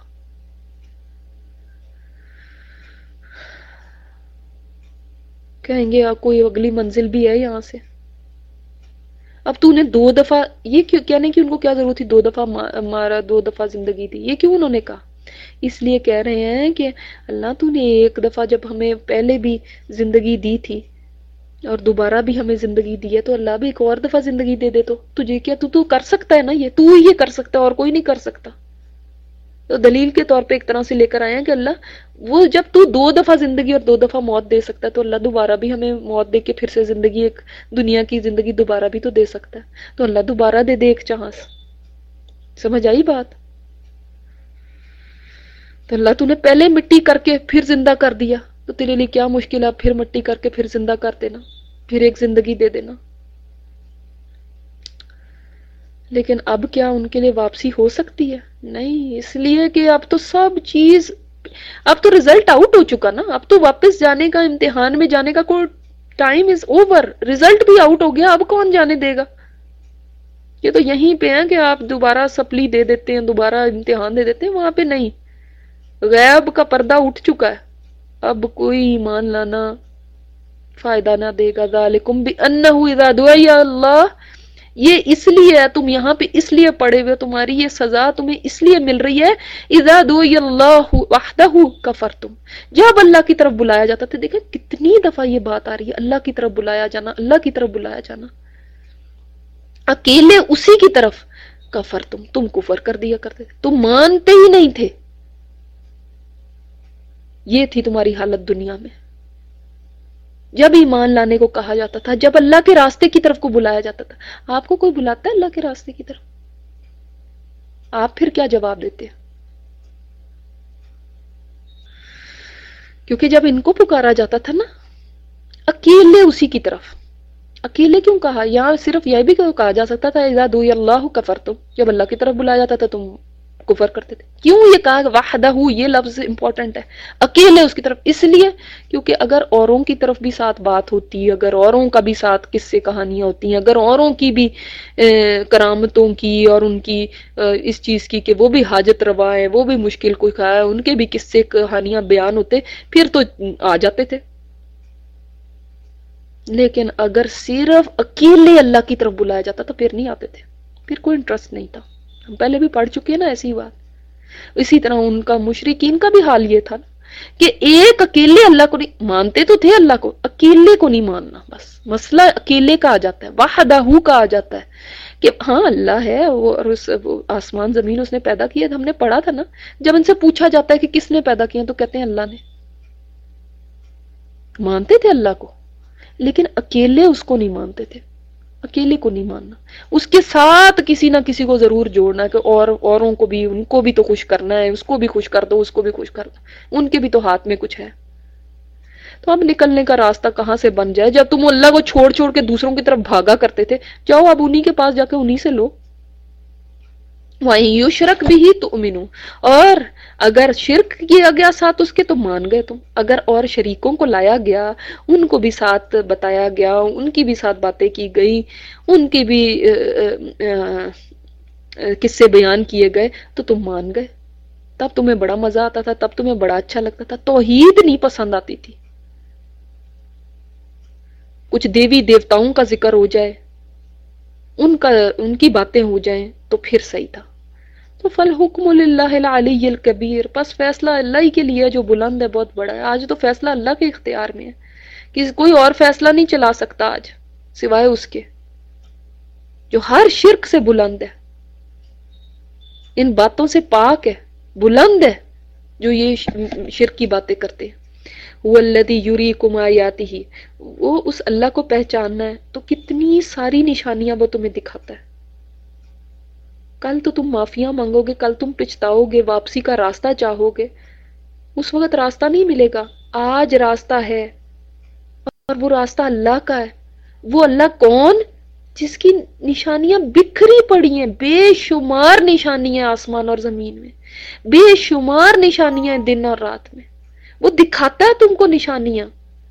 Speaker 1: کہیں گے کوئی اگلی منزل بھی ہے یہاں سے. اب تو نے 2 دفعہ یہ کیوں کہنے کی ان کو کیا ضرورت تھی، 2 دفعہ مارا، 2 دفعہ زندگی دی، یہ کیوں انہوں نے کہا؟ اس لیے کہہ رہے ہیں کہ اللہ تو نے ایک دفعہ جب ہمیں پہلے بھی زندگی دی تھی اور دوبارہ بھی ہمیں زندگی دی ہے، تو اللہ بھی ایک اور دفعہ زندگی دے دے. تو تجھے کیا، تو کر سکتا ہے نا، یہ کر سکتا ہے اور کوئی نہیں کر سکتا. تو دلیل کے طور پہ ایک طرح سے لے کر آئے ہیں کہ اللہ وہ جب تو 2 دفعہ زندگی اور 2 دفعہ موت دے سکتا ہے، تو اللہ دوبارہ بھی ہمیں موت دے کے پھر سے زندگی، ایک دنیا کی زندگی دوبارہ بھی تو دے سکتا ہے. تو اللہ دوبارہ دے دے ایک چانس. سمجھ آئی بات؟ تو اللہ تو نے پہلے مٹی کر کے پھر زندہ کر دیا، تو تیرے لیے کیا مشکل ہے پھر مٹی کر کے پھر زندہ کر دینا، پھر ایک زندگی دے دینا۔ لیکن اب کیا ان کے لیے واپسی ہو سکتی ہے؟ نہیں، اس لیے کہ اب تو سب چیز، اب تو رزلٹ آؤٹ ہو چکا نا، اب تو واپس جانے کا، امتحان میں جانے کا کوئی ٹائم از اوور، رزلٹ بھی آؤٹ ہو گیا، اب کون جانے دے گا؟ یہ تو یہیں پہ ہے کہ آپ دوبارہ سپلی دے دیتے ہیں، دوبارہ امتحان دے دیتے ہیں، وہاں پہ نہیں، غیب کا پردہ اٹھ چکا ہے، اب کوئی ایمان لانا فائدہ نہ دے گا۔ ذالکم بانہ اذا دعی اللہ، یہ اس لیے ہے، تم یہاں پہ اس لیے پڑے ہوئے، تمہاری یہ سزا تمہیں اس لیے مل رہی ہے، اذا دعی اللہ وحدہ کفرتم، جب اللہ کی طرف بلایا جاتا تھا، دیکھیں کتنی دفعہ یہ بات آ رہی ہے، اللہ کی طرف بلایا جانا، اللہ کی طرف بلایا جانا، اکیلے اسی کی طرف، کفرتم، تم کفر کر دیا کرتے تھے، تم مانتے ہی نہیں تھے، یہ تھی تمہاری حالت دنیا میں۔ جب ایمان لانے کو کہا جاتا تھا، جب اللہ کے راستے کی طرف کو بلایا جاتا تھا، آپ کو کوئی بلاتا ہے اللہ کے راستے کی طرف؟ آپ پھر کیا جواب دیتے ہیں؟ کیونکہ جب ان کو پکارا جاتا تھا نا، اکیلے اسی کی طرف، اکیلے کیوں کہا؟ یہاں صرف یہ بھی کہا جا سکتا تھا اذا دعی اللہ کفرتم، جب اللہ کی طرف بلایا جاتا تھا تم کفر کرتے تھے۔ کیوں یہ کہا وحدہ، یہ لفظ امپورٹنٹ ہے، اکیلے اس کی طرف، اس لیے کیونکہ اگر اوروں کی طرف بھی ساتھ بات ہوتی، اگر اوروں کا بھی ساتھ قصے کہانیاں ہوتی ہیں، اگر اوروں کی بھی کرامتوں کی اور ان کی اس چیز کی کہ وہ بھی حاجت روا ہے، وہ بھی مشکل کوئی ہے، ان کے بھی قصے کہانیاں بیان ہوتے، پھر تو آ جاتے تھے۔ لیکن اگر صرف اکیلے اللہ کی طرف بلایا جاتا تو پھر نہیں آتے تھے، پھر کوئی انٹرسٹ نہیں تھا۔ ہم پہلے بھی پڑھ چکے ہیں نا ایسی بات۔ اسی طرح ان کا مشرکین کا بھی حال یہ تھا کہ ایک اکیلے اللہ کو نہیں مانتے، تو تھے اللہ کو، اکیلے کو نہیں ماننا، بس مسئلہ اکیلے کا آ جاتا ہے، وحدہ کا آ جاتا ہے کہ ہاں اللہ ہے وہ، اور وہ آسمان زمین اس نے پیدا کیا، ہم نے پڑھا تھا نا، جب ان سے پوچھا جاتا ہے کہ کس نے پیدا کیا تو کہتے ہیں اللہ نے، مانتے تھے اللہ کو، لیکن اکیلے اس کو نہیں مانتے تھے، اکیلے کو نہیں ماننا، اس کے ساتھ کسی نہ کسی کو ضرور جوڑنا کہ اور اوروں کو بھی، ان کو بھی تو خوش کرنا ہے، اس کو بھی خوش کر دو، اس کو بھی خوش کر دو، ان کے بھی تو ہاتھ میں کچھ ہے۔ تو اب نکلنے کا راستہ کہاں سے بن جائے؟ جب تم اللہ کو چھوڑ چھوڑ کے دوسروں کی طرف بھاگا کرتے تھے، جاؤ اب انہی کے پاس جا کے انہی سے لو۔ وَإِن يُشْرَكْ بِهِ تُؤْمِنُوا، اور اگر شرک کیا گیا ساتھ اس کے تو مان گئے تم، اگر اور شریکوں کو لایا گیا، ان کو بھی ساتھ بتایا گیا، ان کی بھی ساتھ باتیں کی گئی، ان کے بھی قصے بیان کیے گئے تو تم مان گئے، تب تمہیں بڑا مزہ آتا تھا، تب تمہیں بڑا اچھا لگتا تھا، توحید نہیں پسند آتی تھی، کچھ دیوی دیوتاؤں کا ذکر ہو جائے، ان کی باتیں ہو جائیں تو پھر صحیح تھا۔ تو فالحکم للہ العلی الکبیر، بس فیصلہ اللہ ہی کے لیے جو بلند ہے، بہت بڑا ہے۔ آج تو فیصلہ اللہ کے اختیار میں ہے، کہ کوئی اور فیصلہ نہیں چلا سکتا آج سوائے اس کے، جو ہر شرک سے بلند ہے، ان باتوں سے پاک ہے، بلند ہے، جو یہ شرک کی باتیں کرتے ہیں۔ وہ الذی یریکم آیاتہ، وہ اس اللہ کو پہچاننا ہے تو کتنی ساری نشانیاں وہ تمہیں دکھاتا ہے۔ کل تو تم معافیاں مانگو گے، کل تم پچھتاؤ گے، واپسی کا راستہ چاہو گے، اس وقت راستہ نہیں ملے گا، آج راستہ ہے، اور وہ راستہ اللہ کا ہے۔ وہ اللہ کون؟ جس کی نشانیاں بکھری پڑی ہیں، بے شمار نشانیاں آسمان اور زمین میں، بے شمار نشانیاں دن اور رات میں، وہ دکھاتا ہے تم کو نشانیاں۔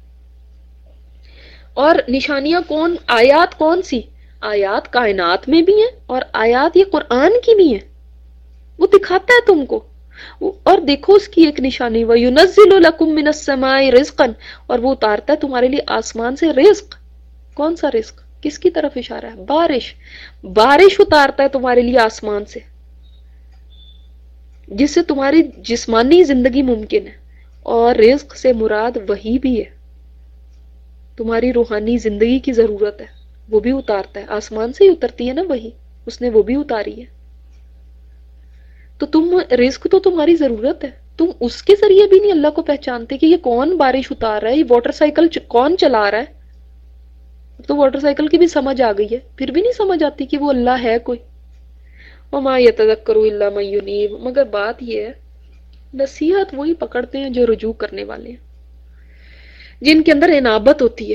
Speaker 1: اور نشانیاں کون؟ آیات کون سی؟ آیات کائنات میں بھی ہیں، اور آیات یہ قرآن کی بھی ہیں، وہ دکھاتا ہے تم کو۔ اور دیکھو اس کی ایک نشانی، وَيُنَزِّلُ لَكُم مِّنَ السَّمَاءِ رِزْقًا، اور وہ اتارتا ہے تمہارے لیے آسمان سے رزق۔ کون سا رزق؟ کس کی طرف اشارہ ہے؟ بارش، بارش اتارتا ہے تمہارے لیے آسمان سے، جس سے تمہاری جسمانی زندگی ممکن ہے، اور رزق سے مراد وہی بھی ہے، تمہاری روحانی زندگی کی ضرورت ہے، وہ بھی اتارتا ہے، آسمان سے ہی اترتی ہے نا وہی، اس نے وہ بھی اتاری ہے۔ تو تم، رزق تو تمہاری ضرورت ہے، تم اس کے ذریعے بھی نہیں اللہ کو پہچانتے کہ یہ کون بارش اتار رہا ہے، یہ واٹر سائیکل کون چلا رہا ہے۔ تو واٹر سائیکل کی بھی سمجھ آ گئی ہے، پھر بھی نہیں سمجھ آتی کہ وہ اللہ ہے کوئی۔ وما یتذکر الا من ینیب، مگر بات یہ ہے نصیحت وہی پکڑتے ہیں جو رجوع کرنے والے ہیں، جن کے اندر انابت ہوتی ہے.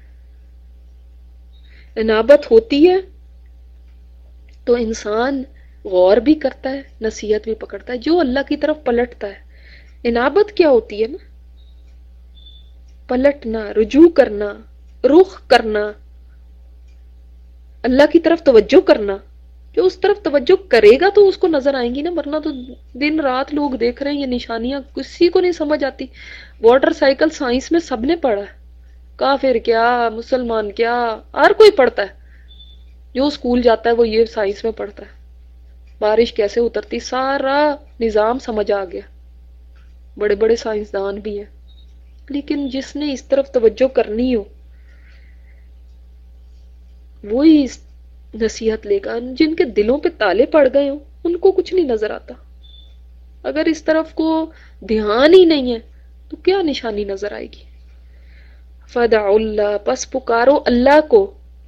Speaker 1: انابت ہوتی ہے تو انسان غور بھی کرتا ہے، نصیحت بھی پکڑتا ہے. جو اللہ کی طرف پلٹتا ہے، انابت کیا ہوتی ہے نا، پلٹنا، رجوع کرنا، رخ کرنا، اللہ کی طرف توجہ کرنا. جو اس طرف توجہ کرے گا تو اس کو نظر آئیں گی نا، ورنہ تو دن رات لوگ دیکھ رہے ہیں یہ نشانیاں، کسی کو نہیں سمجھ آتی. واٹر سائیکل سائنس میں سب نے پڑھا ہے، کافر کیا مسلمان کیا ہر کوئی پڑھتا ہے. جو اسکول جاتا ہے وہ یہ سائنس میں پڑھتا ہے. بارش کیسے اترتی، سارا نظام سمجھ آ گیا. بڑے بڑے سائنسدان بھی ہیں. لیکن جس نے اس طرف توجہ کرنی ہو وہی اس نصیحت لے گا. جن کے دلوں پہ تالے پڑ گئے ہوں ان کو کچھ نہیں نظر آتا. اگر اس طرف کو دھیان ہی نہیں ہے تو کیا نشانی نظر آئے گی. فدع اللہ، پس پکارو اللہ کو.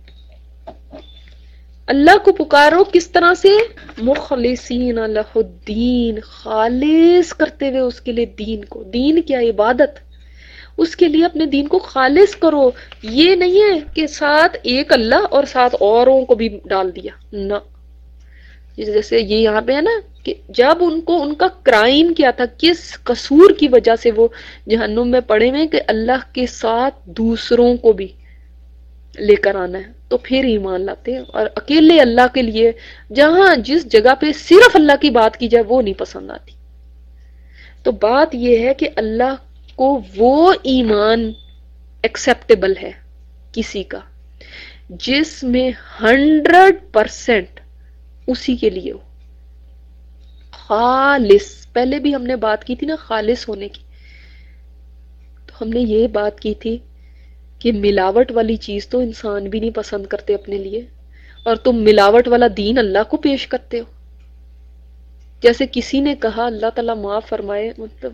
Speaker 1: اللہ کو پکارو کس طرح سے، مخلصین لہ الدین، خالص کرتے ہوئے اس کے لیے دین کو. دین کیا، عبادت. اس کے لیے اپنے دین کو خالص کرو. یہ نہیں ہے کہ ساتھ ایک اللہ اور ساتھ اوروں کو بھی ڈال دیا، نہ. جیسے یہ یہاں پہ ہے نا کہ جب ان کو ان کا کرائم کیا تھا، کس قصور کی وجہ سے وہ جہنم میں پڑے ہوئے، کہ اللہ کے ساتھ دوسروں کو بھی لے کر آنا ہے، تو پھر ایمان لاتے ہیں. اور اکیلے اللہ کے لیے جہاں جس جگہ پہ صرف اللہ کی بات کی جائے وہ نہیں پسند آتی. تو بات یہ ہے کہ اللہ کو وہ ایمان ایکسیپٹیبل ہے کسی کا جس میں 100% اسی کے لیے ہو، خالص. پہلے بھی ہم نے بات کی تھی نا خالص ہونے کی، تو ہم نے یہ بات کی تھی کہ ملاوٹ والی چیز تو انسان بھی نہیں پسند کرتے اپنے لیے، اور تم ملاوٹ والا دین اللہ کو پیش کرتے ہو. جیسے کسی نے کہا، اللہ تعالیٰ معاف فرمائے، مطلب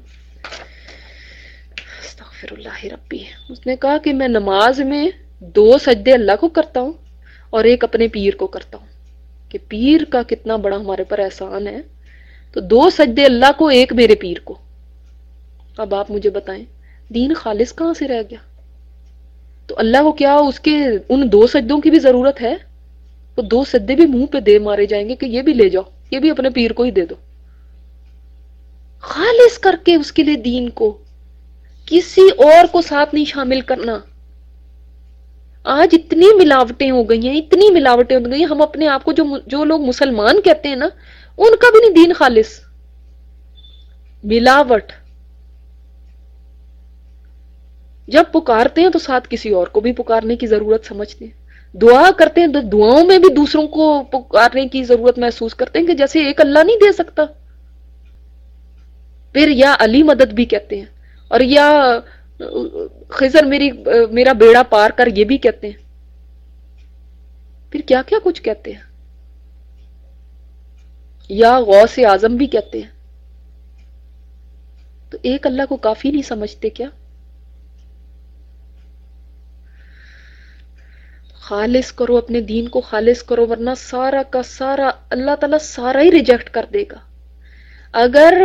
Speaker 1: استغفر اللہ ربی، اس نے کہا کہ میں نماز میں 2 سجدے اللہ کو کرتا ہوں اور ایک اپنے پیر کو کرتا ہوں، کہ پیر کا کتنا بڑا ہمارے پر احسان ہے. تو 2 سجدے اللہ کو، ایک میرے پیر کو. اب آپ مجھے بتائیں دین خالص کہاں سے رہ گیا؟ تو اللہ کو کیا اس کے ان 2 سجدوں کی بھی ضرورت ہے؟ وہ 2 سجدے بھی منہ پہ دے مارے جائیں گے کہ یہ بھی لے جاؤ، یہ بھی اپنے پیر کو ہی دے دو. خالص کر کے اس کے لیے دین کو، کسی اور کو ساتھ نہیں شامل کرنا. آج اتنی ملاوٹیں ہو گئی ہیں، اتنی ملاوٹیں ہو گئی ہیں. ہم اپنے آپ کو جو لوگ مسلمان کہتے ہیں نا، ان کا بھی نہیں دین خالص، ملاوٹ. جب پکارتے ہیں تو ساتھ کسی اور کو بھی پکارنے کی ضرورت سمجھتے ہیں. دعا کرتے ہیں تو دعاؤں میں بھی دوسروں کو پکارنے کی ضرورت محسوس کرتے ہیں کہ جیسے ایک اللہ نہیں دے سکتا. پھر یا علی مدد بھی کہتے ہیں، اور یا خضر میرا بیڑا پار کر، یہ بھی کہتے ہیں. پھر کیا کیا کچھ کہتے ہیں، یا غوث اعظم بھی کہتے ہیں. تو ایک اللہ کو کافی نہیں سمجھتے کیا؟ خالص کرو اپنے دین کو، خالص کرو، ورنہ سارا کا سارا اللہ تعالیٰ سارا ہی ریجیکٹ کر دے گا. اگر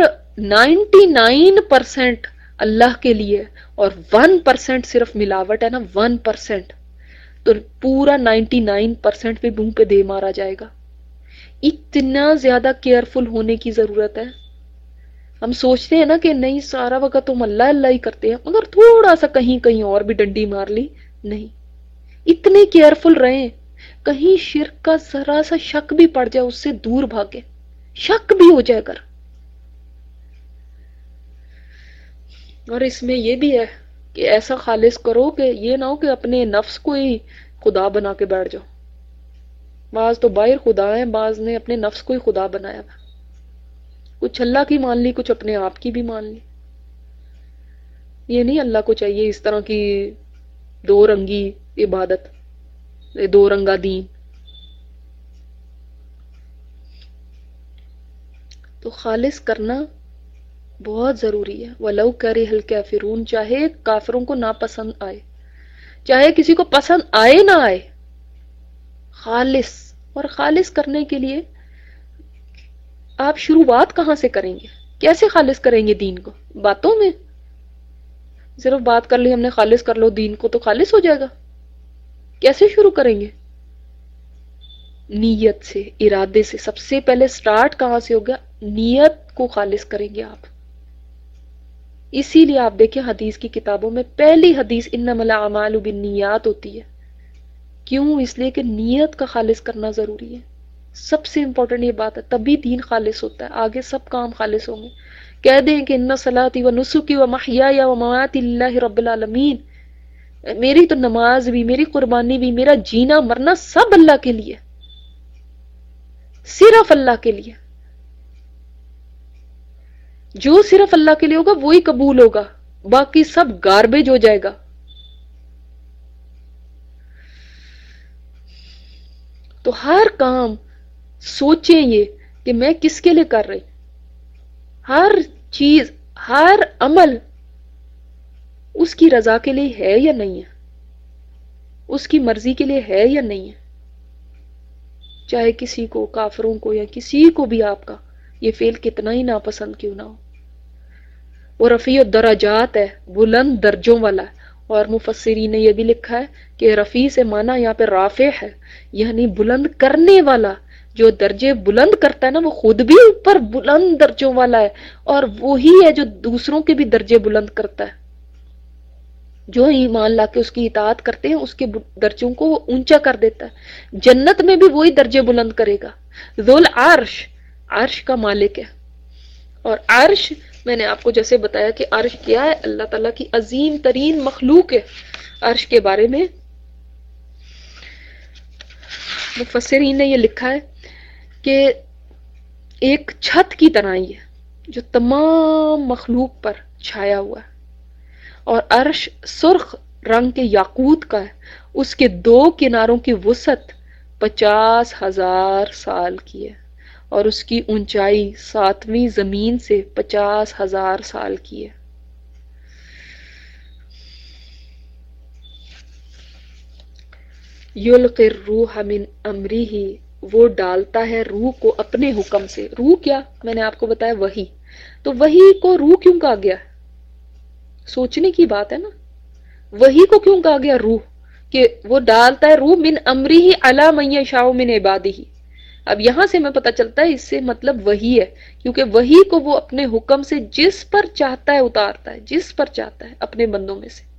Speaker 1: 99% اللہ کے لیے اور 1% صرف ملاوٹ ہے نا، 1%، تو پورا 99% بھی منہ پہ دے مارا جائے گا. اتنا زیادہ کیئرفل ہونے کی ضرورت ہے. ہم سوچتے ہیں نا کہ نہیں سارا وقت تم اللہ اللہ ہی کرتے ہیں، مگر تھوڑا سا کہیں کہیں اور بھی ڈنڈی مار لی. نہیں، اتنے کیئرفل رہیں کہیں شرک کا ذرا سا شک بھی پڑ جائے اس سے دور بھاگے، شک بھی ہو جائے کر. اور اس میں یہ بھی ہے کہ ایسا خالص کرو کہ یہ نہ ہو کہ اپنے نفس کو ہی خدا بنا کے بیٹھ جاؤ. بعض تو باہر خدا ہیں، بعض نے اپنے نفس کو ہی خدا بنایا ہوا، کچھ اللہ کی مان لی، کچھ اپنے آپ کی بھی مان لی. یہ نہیں اللہ کو چاہیے اس طرح کی 2 رنگی عبادت، 2 رنگا دین. تو خالص کرنا بہت ضروری ہے. وَلَوْ كَرِهَ الْكَافِرُونَ، چاہے کافروں کو ناپسند آئے، چاہے کسی کو پسند آئے نہ آئے، خالص. اور خالص کرنے کے لیے آپ شروعات کہاں سے کریں گے؟ کیسے خالص کریں گے دین کو؟ باتوں میں صرف بات کر لی ہم نے خالص کر لو دین کو تو خالص ہو جائے گا؟ کیسے شروع کریں گے؟ نیت سے، ارادے سے. سب سے پہلے سٹارٹ کہاں سے ہوگا؟ نیت کو خالص کریں گے آپ. اسی لیے آپ دیکھیں حدیث کی کتابوں میں پہلی حدیث انما الاعمال بالنیات ہوتی ہے. کیوں؟ اس لیے کہ نیت کا خالص کرنا ضروری ہے. سب سے امپورٹنٹ یہ بات ہے، تبھی دین خالص ہوتا ہے، آگے سب کام خالص ہوں گے. کہہ دیں کہ ان صلاتی و نسکی و محیای و مماتی للہ رب العالمین، میری تو نماز بھی، میری قربانی بھی، میرا جینا مرنا سب اللہ کے لیے، صرف اللہ کے لیے. جو صرف اللہ کے لیے ہوگا وہی قبول ہوگا، باقی سب گاربیج ہو جائے گا. تو ہر کام سوچیں یہ کہ میں کس کے لیے کر رہی، ہر چیز، ہر عمل اس کی رضا کے لیے ہے یا نہیں ہے، اس کی مرضی کے لیے ہے یا نہیں ہے. چاہے کسی کو، کافروں کو یا کسی کو بھی آپ کا یہ فعل کتنا ہی ناپسند کیوں نہ ہو. وہ رفیع الدرجات ہے، بلند درجوں والا ہے. اور مفسرین نے یہ بھی لکھا ہے کہ رفیع سے معنی یہاں پہ رافع ہے، یعنی بلند کرنے والا. جو درجے بلند کرتا ہے نا وہ خود بھی اوپر بلند درجوں والا ہے، اور وہی ہے جو دوسروں کے بھی درجے بلند کرتا ہے. جو ایمان لا کے اس کی اطاعت کرتے ہیں اس کے درجوں کو وہ اونچا کر دیتا ہے. جنت میں بھی وہی درجے بلند کرے گا. ذو العرش، عرش کا مالک ہے. اور عرش میں نے آپ کو جیسے بتایا کہ عرش کیا ہے، اللہ تعالیٰ کی عظیم ترین مخلوق ہے. عرش کے بارے میں مفسرین نے یہ لکھا ہے کہ ایک چھت کی طرح ہی ہے جو تمام مخلوق پر چھایا ہوا ہے. اور عرش سرخ رنگ کے یاقوت کا ہے، اس کے دو کناروں کی وسعت 50,000 سال کی ہے، اور اس کی اونچائی 7ویں زمین سے 50,000 سال کی ہے. یلقی الروح من امرہ، وہ ڈالتا ہے روح کو اپنے حکم سے. روح کیا؟ میں نے آپ کو بتایا وحی. تو وحی کو روح کیوں کہا گیا؟ سوچنے کی بات ہے نا. وحی کو کیوں کہا گیا روح؟ کہ وہ ڈالتا ہے روح من امرہ علی من یشاء من عبادہ. اب یہاں سے میں پتہ چلتا ہے اس سے مطلب وحی ہے، کیونکہ وحی کو وہ اپنے حکم سے جس پر چاہتا ہے اتارتا ہے، جس پر چاہتا ہے اپنے بندوں میں سے.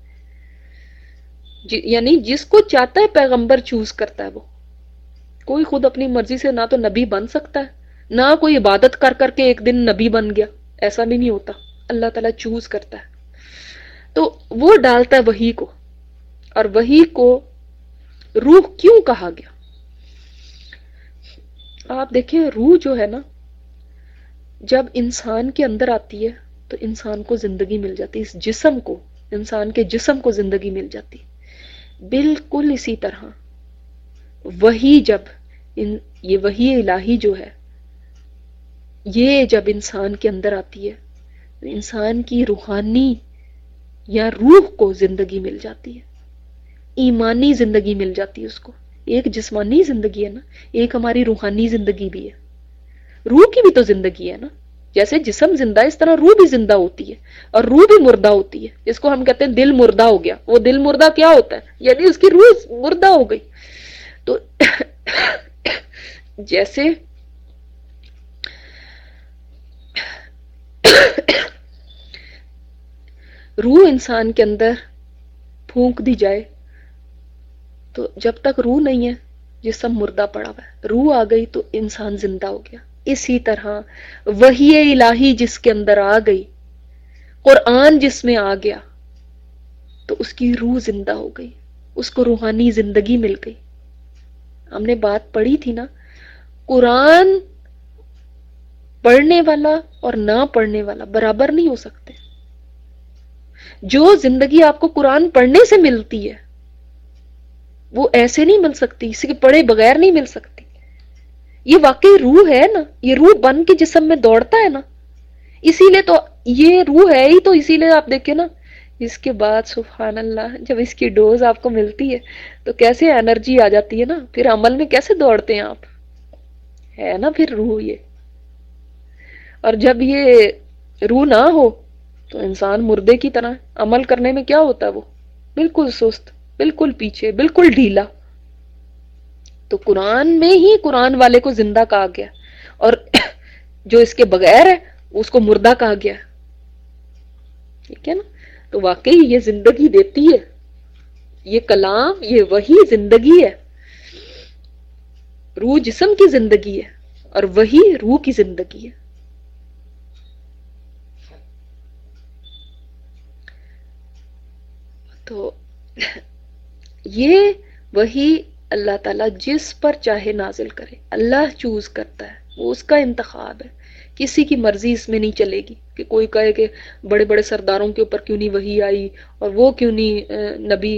Speaker 1: یعنی جس کو چاہتا ہے پیغمبر چوز کرتا ہے. وہ کوئی خود اپنی مرضی سے نہ تو نبی بن سکتا ہے، نہ کوئی عبادت کر کر کے ایک دن نبی بن گیا، ایسا بھی نہیں ہوتا. اللہ تعالیٰ چوز کرتا ہے. تو وہ ڈالتا ہے وحی کو. اور وحی کو روح کیوں کہا گیا؟ آپ دیکھیں روح جو ہے نا، جب انسان کے اندر آتی ہے تو انسان کو زندگی مل جاتی ہے. اس جسم کو، انسان کے جسم کو زندگی مل جاتی. بالکل اسی طرح وحی جب یہ وحی الہی جو ہے یہ جب انسان کے اندر آتی ہے تو انسان کی روحانی یا روح کو زندگی مل جاتی ہے، ایمانی زندگی مل جاتی ہے اس کو. ایک جسمانی زندگی ہے نا، ایک ہماری روحانی زندگی بھی ہے. روح کی بھی تو زندگی ہے نا. جیسے جسم زندہ ہے اس طرح روح بھی زندہ ہوتی ہے، اور روح بھی مردہ ہوتی ہے. جس کو ہم کہتے ہیں دل مردہ ہو گیا. وہ دل مردہ کیا ہوتا ہے؟ یعنی اس کی روح مردہ ہو گئی. تو جیسے روح انسان کے اندر پھونک دی جائے تو جب تک روح نہیں ہے جسم مردہ پڑا ہوا ہے. روح آ گئی تو انسان زندہ ہو گیا. اسی طرح وحی الہی جس کے اندر آ گئی، قرآن جس میں آ گیا تو اس کی روح زندہ ہو گئی، اس کو روحانی زندگی مل گئی. ہم نے بات پڑھی تھی نا، قرآن پڑھنے والا اور نہ پڑھنے والا برابر نہیں ہو سکتے. جو زندگی آپ کو قرآن پڑھنے سے ملتی ہے وہ ایسے نہیں مل سکتی، اسی کے پڑھے بغیر نہیں مل سکتی. یہ واقعی روح ہے نا، یہ روح بن کے جسم میں دوڑتا ہے نا. اسی لیے تو یہ روح ہے ہی، تو اسی لیے آپ دیکھیں نا اس کے بعد سبحان اللہ جب اس کی ڈوز آپ کو ملتی ہے تو کیسے انرجی آ جاتی ہے نا، پھر عمل میں کیسے دوڑتے ہیں آپ. ہے نا پھر روح یہ. اور جب یہ روح نہ ہو تو انسان مردے کی طرح عمل کرنے میں کیا ہوتا ہے، وہ بالکل سست، بالکل پیچھے، بالکل ڈھیلا. تو قرآن میں ہی قرآن والے کو زندہ کہا گیا، اور جو اس کے بغیر ہے اس کو مردہ کہا گیا. ٹھیک ہے نا؟ تو واقعی یہ زندگی دیتی ہے، یہ کلام، یہ وہی زندگی ہے. روح جسم کی زندگی ہے اور وہی روح کی زندگی ہے. تو یہ وہی اللہ تعالیٰ جس پر چاہے نازل کرے، اللہ چوز کرتا ہے، وہ اس کا انتخاب ہے. کسی کی مرضی اس میں نہیں چلے گی کہ کوئی کہے کہ بڑے بڑے سرداروں کے اوپر کیوں نہیں وحی آئی اور وہ کیوں نہیں نبی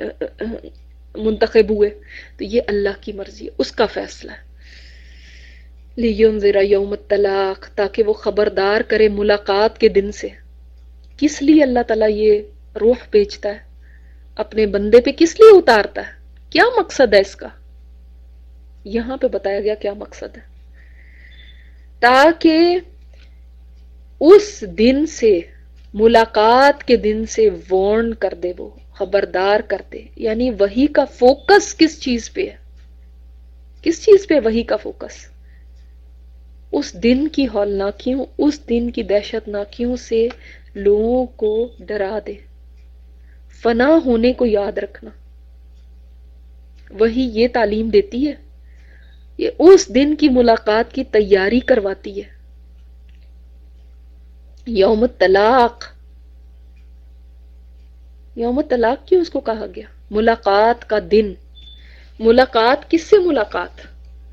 Speaker 1: منتخب ہوئے. تو یہ اللہ کی مرضی ہے، اس کا فیصلہ ہے. لِيُنذِرَ يَوْمَ الطَّلَاقِ، تاکہ وہ خبردار کرے ملاقات کے دن سے. کس لیے اللہ تعالیٰ یہ روح بھیجتا ہے اپنے بندے پہ؟ کس لیے اتارتا ہے؟ کیا مقصد ہے اس کا؟ یہاں پہ بتایا گیا کیا مقصد ہے. تاکہ اس دن سے، ملاقات کے دن سے وارن کر دے، وہ خبردار کر دے. یعنی وحی کا فوکس کس چیز پہ ہے؟ کس چیز پہ وحی کا فوکس؟ اس دن کی ہولناکیوں، اس دن کی دہشت ناکیوں سے لوگوں کو ڈرا دے. فنا ہونے کو یاد رکھنا، وہی یہ تعلیم دیتی ہے، یہ اس دن کی ملاقات کی تیاری کرواتی ہے. یوم الطلاق، یوم الطلاق کیوں اس کو کہا گیا؟ ملاقات کا دن. ملاقات کس سے ملاقات؟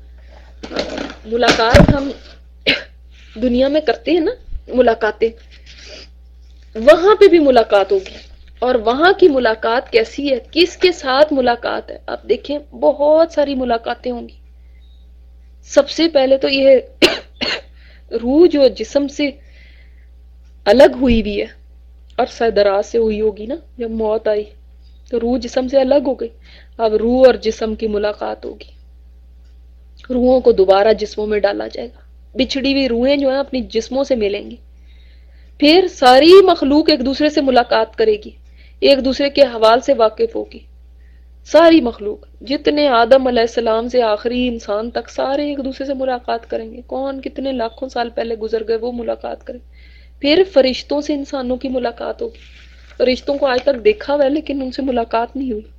Speaker 1: ملاقات ہم دنیا میں کرتے ہیں نا ملاقاتیں، وہاں پہ بھی ملاقات ہوگی. اور وہاں کی ملاقات کیسی ہے، کس کے ساتھ ملاقات ہے؟ آپ دیکھیں بہت ساری ملاقاتیں ہوں گی. سب سے پہلے تو یہ روح جو جسم سے الگ ہوئی بھی ہے، عرصہ دراز سے ہوئی ہوگی نا، جب موت آئی تو روح جسم سے الگ ہو گئی. اب روح اور جسم کی ملاقات ہوگی، روحوں کو دوبارہ جسموں میں ڈالا جائے گا. بچھڑی ہوئی روحیں جو ہیں اپنی جسموں سے ملیں گی. پھر ساری مخلوق ایک دوسرے سے ملاقات کرے گی، ایک دوسرے کے حوال سے واقف ہوگی. ساری مخلوق، جتنے آدم علیہ السلام سے آخری انسان تک، سارے ایک دوسرے سے ملاقات کریں گے. کون کتنے لاکھوں سال پہلے گزر گئے وہ ملاقات کریں. پھر فرشتوں سے انسانوں کی ملاقات ہوگی. فرشتوں کو آج تک دیکھا ہوا ہے لیکن ان سے ملاقات نہیں ہوئی.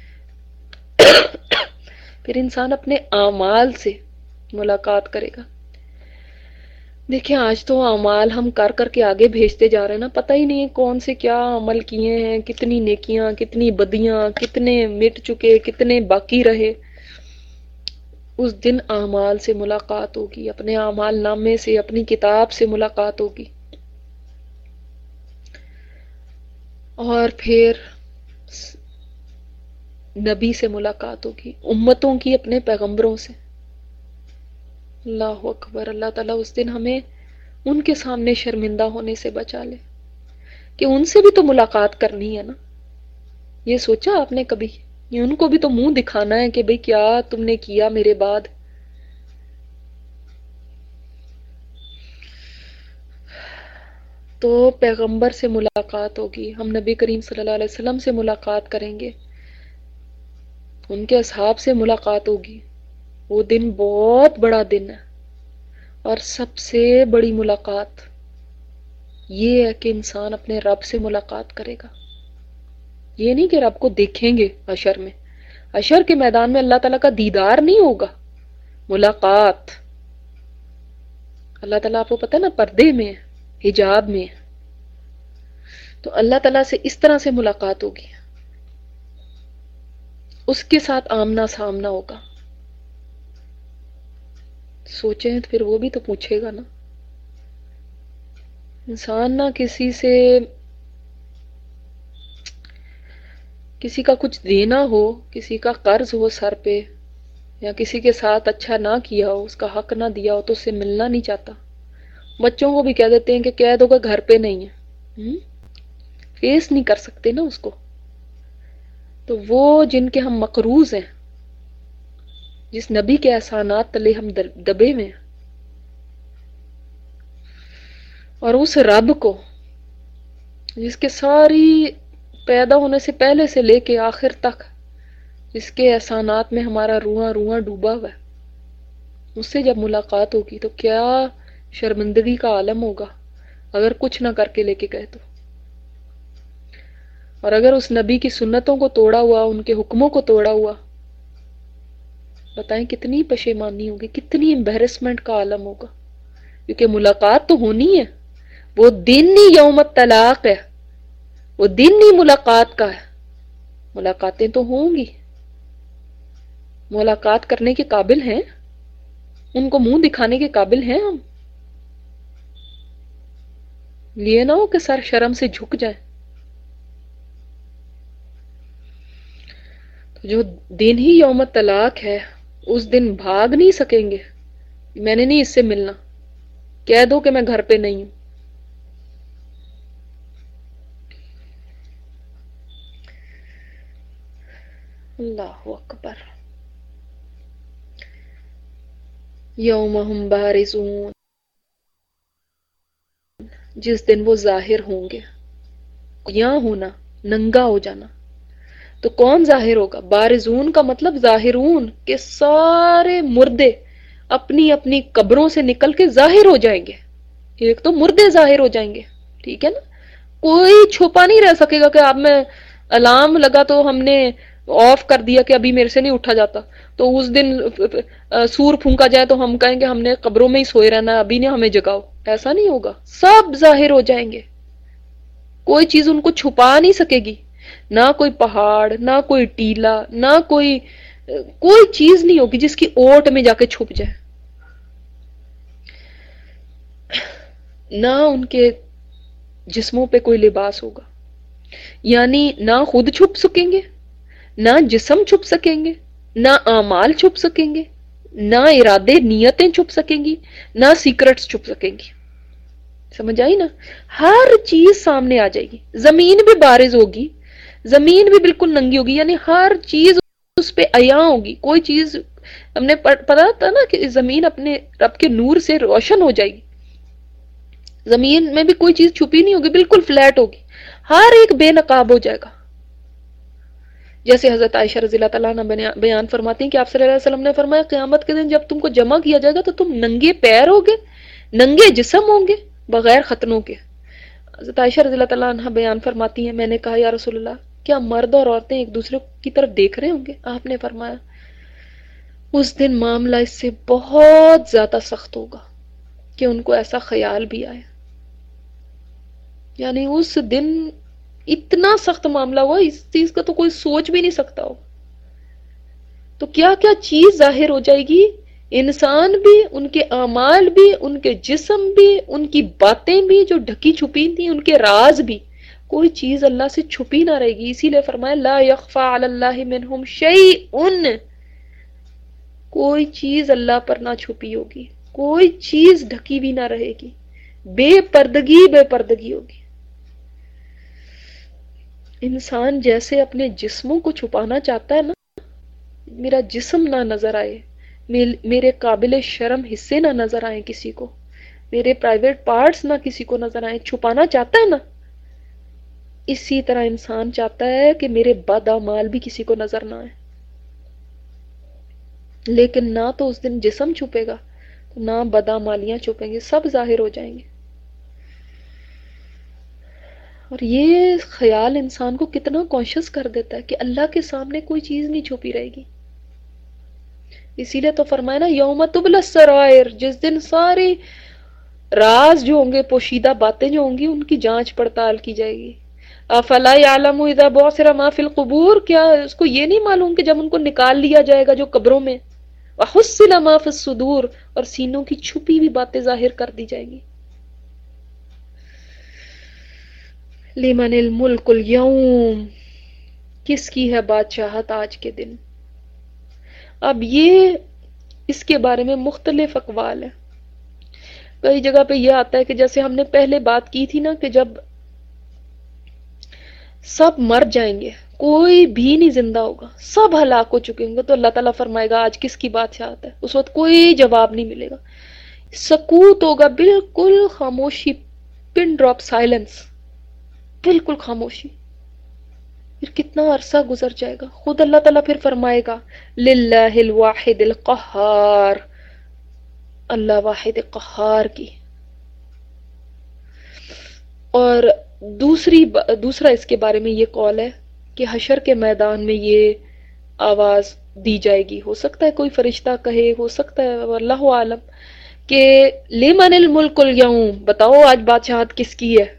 Speaker 1: پھر انسان اپنے اعمال سے ملاقات کرے گا. دیکھیں آج تو اعمال ہم کر کر کے آگے بھیجتے جا رہے ہیں نا، پتہ ہی نہیں کون سے کیا عمل کیے ہیں، کتنی نیکیاں، کتنی بدیاں، کتنے مٹ چکے، کتنے باقی رہے. اس دن اعمال سے ملاقات ہوگی، اپنے اعمال نامے سے، اپنی کتاب سے ملاقات ہوگی. اور پھر نبی سے ملاقات ہوگی، امتوں کی اپنے پیغمبروں سے. اللہ اکبر. اللہ تعالیٰ اس دن ہمیں ان کے سامنے شرمندہ ہونے سے بچا لے کہ ان سے بھی تو ملاقات کرنی ہے نا. یہ سوچا آپ نے کبھی؟ یہ ان کو بھی تو منہ دکھانا ہے کہ بھئی کیا تم نے کیا میرے بعد. تو پیغمبر سے ملاقات ہوگی، ہم نبی کریم صلی اللہ علیہ وسلم سے ملاقات کریں گے، ان کے اصحاب سے ملاقات ہوگی. وہ دن بہت بڑا دن ہے. اور سب سے بڑی ملاقات یہ ہے کہ انسان اپنے رب سے ملاقات کرے گا. یہ نہیں کہ رب کو دیکھیں گے حشر میں. حشر کے میدان میں اللہ تعالیٰ کا دیدار نہیں ہوگا، ملاقات. اللہ تعالیٰ آپ کو پتہ ہے نا پردے میں ہے، حجاب میں ہے. تو اللہ تعالیٰ سے اس طرح سے ملاقات ہوگی، اس کے ساتھ آمنا سامنا ہوگا. سوچیں پھر وہ بھی تو پوچھے گا نا. انسان نہ کسی سے، کسی کا کچھ دینا ہو، کسی کا قرض ہو سر پہ، یا کسی کے ساتھ اچھا نہ کیا ہو، اس کا حق نہ دیا ہو تو اس سے ملنا نہیں چاہتا. بچوں کو بھی کہہ دیتے ہیں کہ کہہ دو کہ گھر پہ نہیں ہے، فیس نہیں کر سکتے نا اس کو. تو وہ جن کے ہم مقروض ہیں، جس نبی کے احسانات تلے ہم دبے میں ہیں، اور اس رب کو جس کے ساری پیدا ہونے سے پہلے سے لے کے آخر تک جس کے احسانات میں ہمارا روحاں روحاں ڈوبا ہوا ہے، اس سے جب ملاقات ہوگی تو کیا شرمندگی کا عالم ہوگا اگر کچھ نہ کر کے لے کے گئے تو. اور اگر اس نبی کی سنتوں کو توڑا ہوا، ان کے حکموں کو توڑا ہوا، بتائیں کتنی پشیمانی ہوگی، کتنی امبیرسمنٹ کا عالم ہوگا. کیونکہ ملاقات تو ہونی ہے، وہ دن ہی یوم الطلاق ہے، وہ دن ہی ملاقات کا ہے. ملاقاتیں تو ہوں گی، ملاقات کرنے کے قابل ہیں، ان کو منہ دکھانے کے قابل ہیں ہم. یہ نہ ہو کہ سر شرم سے جھک جائیں. تو جو دن ہی یوم طلاق ہے، اس دن بھاگ نہیں سکیں گے. میں نے نہیں اس سے ملنا، کہہ دو کہ میں گھر پہ نہیں ہوں. اللہ اکبر. یوم ہم بارزون، جس دن وہ ظاہر ہوں گے. یہاں ہونا ننگا ہو جانا. تو کون ظاہر ہوگا؟ بارزون کا مطلب ظاہرون، کہ سارے مردے اپنی اپنی قبروں سے نکل کے ظاہر ہو جائیں گے. ایک تو مردے ظاہر ہو جائیں گے، ٹھیک ہے نا. کوئی چھپا نہیں رہ سکے گا کہ اب میں الارم لگا تو ہم نے آف کر دیا کہ ابھی میرے سے نہیں اٹھا جاتا، تو اس دن سور پھونکا جائے تو ہم کہیں گے ہم نے قبروں میں ہی سوئے رہنا، ابھی نے ہمیں جگاؤ. ایسا نہیں ہوگا، سب ظاہر ہو جائیں گے. کوئی چیز ان کو چھپا نہیں سکے گی، نہ کوئی پہاڑ، نہ کوئی ٹیلا، نہ کوئی چیز نہیں ہوگی جس کی اوٹ میں جا کے چھپ جائے. نہ ان کے جسموں پہ کوئی لباس ہوگا، یعنی نہ خود چھپ سکیں گے، نہ جسم چھپ سکیں گے، نہ اعمال چھپ سکیں گے، نہ ارادے نیتیں چھپ سکیں گی، نہ سیکرٹس چھپ سکیں گی. سمجھ آئی نا؟ ہر چیز سامنے آ جائے گی. زمین بھی بارز ہوگی، زمین بھی بالکل ننگی ہوگی، یعنی ہر چیز اس پہ عیاں ہوگی. کوئی چیز ہم نے پتا تھا نا کہ زمین اپنے رب کے نور سے روشن ہو جائے گی. زمین میں بھی کوئی چیز چھپی نہیں ہوگی، بالکل فلیٹ ہوگی، ہر ایک بے نقاب ہو جائے گا. جیسے حضرت عائشہ رضی اللہ تعالیٰ عنہ بیان فرماتی ہیں کہ آپ صلی اللہ علیہ وسلم نے فرمایا قیامت کے دن جب تم کو جمع کیا جائے گا تو تم ننگے پیر ہوگے، ننگے جسم ہوں گے، بغیر ختنوں کے. حضرت عائشہ رضی اللہ تعالیٰ عنہ بیان فرماتی ہیں میں نے کہا یا رسول اللہ کیا مرد اور عورتیں ایک دوسرے کی طرف دیکھ رہے ہوں گے؟ آپ نے فرمایا اس دن معاملہ اس سے بہت زیادہ سخت ہوگا کہ ان کو ایسا خیال بھی آئے. یعنی اس دن اتنا سخت معاملہ ہوا، اس چیز کا تو کوئی سوچ بھی نہیں سکتا ہو. تو کیا کیا چیز ظاہر ہو جائے گی، انسان بھی، ان کے اعمال بھی، ان کے جسم بھی، ان کی باتیں بھی جو ڈھکی چھپی تھیں، ان کے راز بھی. کوئی چیز اللہ سے چھپی نہ رہے گی. اسی لیے فرمایا لا یخفی علی اللہ منہم شیء، کوئی چیز اللہ پر نہ چھپی ہوگی، کوئی چیز ڈھکی بھی نہ رہے گی، بے پردگی ہوگی. انسان جیسے اپنے جسموں کو چھپانا چاہتا ہے نا، میرا جسم نہ نظر آئے، میرے قابل شرم حصے نہ نظر آئیں کسی کو، میرے پرائیویٹ پارٹس نہ کسی کو نظر آئیں، چھپانا چاہتا ہے نا، اسی طرح انسان چاہتا ہے کہ میرے بد اعمال بھی کسی کو نظر نہ آئے. لیکن نہ تو اس دن جسم چھپے گا، نہ بد اعمالیاں چھپیں گے، سب ظاہر ہو جائیں گے. اور یہ خیال انسان کو کتنا کانشیس کر دیتا ہے کہ اللہ کے سامنے کوئی چیز نہیں چھپی رہے گی. اسی لیے تو فرمایا نا یوم تبلی السرائر، جس دن ساری راز جو ہوں گے، پوشیدہ باتیں جو ہوں گی، ان کی جانچ پڑتال کی جائے گی. افلا یعلم اذا بعثر ما فی القبور، کیا اس کو یہ نہیں معلوم کہ جب ان کو نکال لیا جائے گا جو قبروں میں، وحصل ما فی الصدور، اور سینوں کی چھپی ہوئی باتیں ظاہر کر دی جائیں گی. لمن الملک اليوم، کس کی ہے بادشاہت آج کے دن. اب یہ اس کے بارے میں مختلف اقوال ہیں. کئی جگہ پہ یہ آتا ہے کہ جیسے ہم نے پہلے بات کی تھی نا کہ جب سب مر جائیں گے، کوئی بھی نہیں زندہ ہوگا، سب ہلاک ہو چکے ہوں گے، تو اللہ تعالیٰ فرمائے گا آج کس کی بادشاہت ہے. اس وقت کوئی جواب نہیں ملے گا، سکوت ہوگا، بالکل خاموشی پن ڈراپ سائلنس، بالکل خاموشی. پھر کتنا عرصہ گزر جائے گا. خود اللہ تعالیٰ پھر فرمائے گا للہ الواحد القہار، اللہ واحد قہار کی. اور دوسرا اس کے بارے میں یہ قول ہے کہ حشر کے میدان میں یہ آواز دی جائے گی. ہو سکتا ہے کوئی فرشتہ کہے، ہو سکتا ہے اللہ عالم، کہ لمن الملک اليوم، بتاؤ آج بادشاہت کس کی ہے.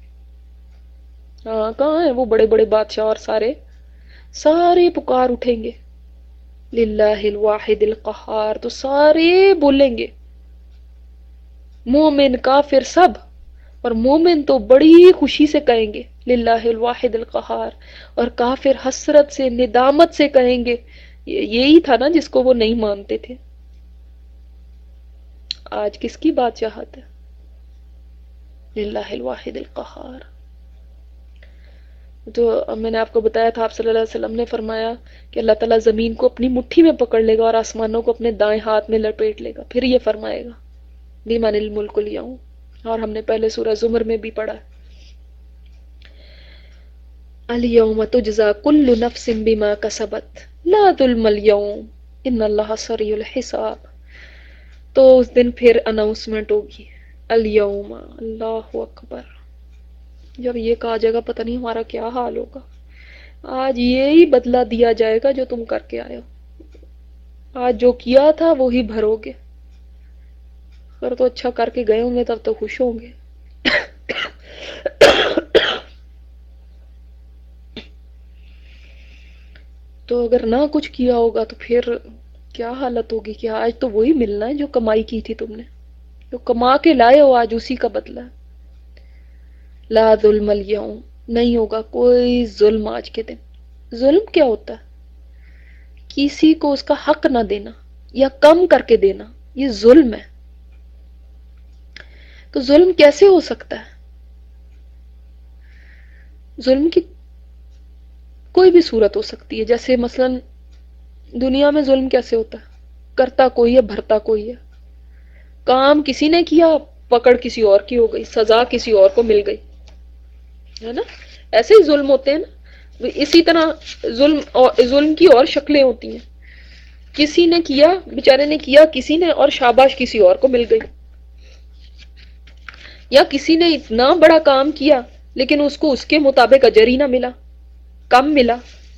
Speaker 1: ہاں کہاں ہیں وہ بڑے بڑے بادشاہ، اور سارے پکار اٹھیں گے للہ الواحد القہار. تو سارے بولیں گے، مومن کافر سب. اور مومن تو بڑی خوشی سے کہیں گے للہ الواحد القہار، اور کافر حسرت سے ندامت سے کہیں گے. یہی تھا نا جس کو وہ نہیں مانتے تھے. آج کس کی بادشاہت ہے؟ للہ الواحد القہار. تو میں نے آپ کو بتایا تھا، آپ صلی اللہ علیہ وسلم نے فرمایا کہ اللہ تعالیٰ زمین کو اپنی مٹھی میں پکڑ لے گا اور آسمانوں کو اپنے دائیں ہاتھ میں لپیٹ لے گا. پھر یہ فرمائے گا لمن الملک اليوم. اور ہم نے پہلے سورہ زمر میں بھی پڑھا الیوم تجزا کل نفس بما کسبت لا ظلم اليوم ان اللہ سریع الحساب. تو اس دن پھر اناؤنسمنٹ ہوگی الیوم، اللہ اکبر. جب یہ کہا جائے گا پتہ نہیں ہمارا کیا حال ہوگا. آج یہی بدلہ دیا جائے گا جو تم کر کے آئے ہو. آج جو کیا تھا وہی بھرو گے. اگر تو اچھا کر کے گئے ہوں گے تب تو خوش ہوں گے. تو اگر نہ کچھ کیا ہوگا تو پھر کیا حالت ہوگی کہ آج تو وہی ملنا ہے جو کمائی کی تھی تم نے، جو کما کے لائے ہو، آج اسی کا بدلہ ہے. لا ظلم اليوم، نہیں ہوگا کوئی ظلم آج کے دن. ظلم کیا ہوتا ہے؟ کسی کو اس کا حق نہ دینا یا کم کر کے دینا، یہ ظلم ہے. تو ظلم کیسے ہو سکتا ہے؟ ظلم کی کوئی بھی صورت ہو سکتی ہے. جیسے مثلا دنیا میں ظلم کیسے ہوتا ہے؟ کرتا کوئی ہے، بھرتا کوئی ہے. کام کسی نے کیا، پکڑ کسی اور کی ہو گئی، سزا کسی اور کو مل گئی، ہے نا. ایسے ہی ظلم ہوتے ہیں نا. اسی طرح ظلم کی اور شکلیں ہوتی ہیں. کسی نے کیا، بیچارے نے کیا کسی نے، اور شاباش کسی اور کو مل گئی. یا کسی نے اتنا بڑا کام کیا لیکن اس کو اس کے مطابق اجر ہی نہ ملا، کم ملا.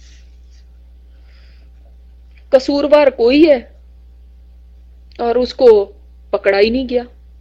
Speaker 1: قصوروار کوئی ہے اور اس کو پکڑا ہی نہیں گیا.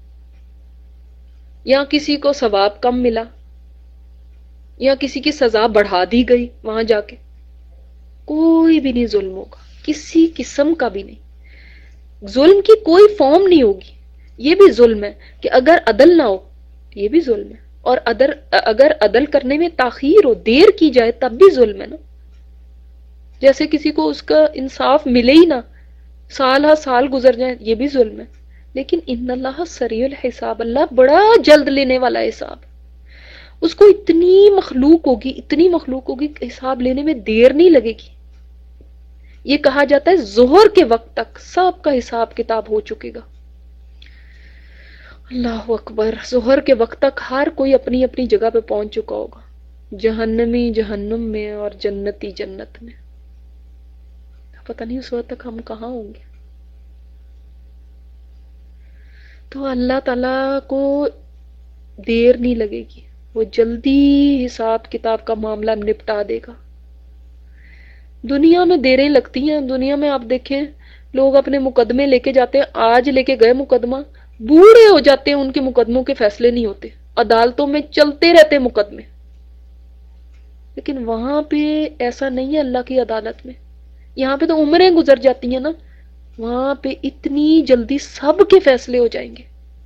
Speaker 1: یا کسی کو ثواب کم ملا، یا کسی کی سزا بڑھا دی گئی وہاں جا کے. کوئی بھی نہیں ظلم ہوگا، کسی قسم کا بھی نہیں. ظلم کی کوئی فارم نہیں ہوگی. یہ بھی ظلم ہے کہ اگر عدل نہ ہو، یہ بھی ظلم ہے. اور اگر عدل کرنے میں تاخیر ہو، دیر کی جائے، تب بھی ظلم ہے نا. جیسے کسی کو اس کا انصاف ملے ہی نہ، سال ہا سال گزر جائیں، یہ بھی ظلم ہے. لیکن ان اللہ سریع الحساب، اللہ بڑا جلد لینے والا حساب. اس کو اتنی مخلوق ہوگی کہ حساب لینے میں دیر نہیں لگے گی. یہ کہا جاتا ہے ظہر کے وقت تک سب کا حساب کتاب ہو چکے گا. اللہ اکبر. ظہر کے وقت تک ہر کوئی اپنی اپنی جگہ پہ پہنچ چکا ہوگا. جہنمی جہنم میں اور جنتی جنت میں. پتہ نہیں اس وقت تک ہم کہاں ہوں گے. تو اللہ تعالیٰ کو دیر نہیں لگے گی، وہ جلدی حساب کتاب کا معاملہ نپٹا دے گا. دنیا میں دیریں لگتی ہیں. دنیا میں آپ دیکھیں لوگ اپنے مقدمے لے کے جاتے ہیں، آج لے کے گئے مقدمہ، بوڑھے ہو جاتے ہیں، ان کے مقدموں کے فیصلے نہیں ہوتے، عدالتوں میں چلتے رہتے مقدمے. لیکن وہاں پہ ایسا نہیں ہے اللہ کی عدالت میں. یہاں پہ تو عمریں گزر جاتی ہیں نا، وہاں پہ اتنی جلدی سب کے فیصلے ہو جائیں گے،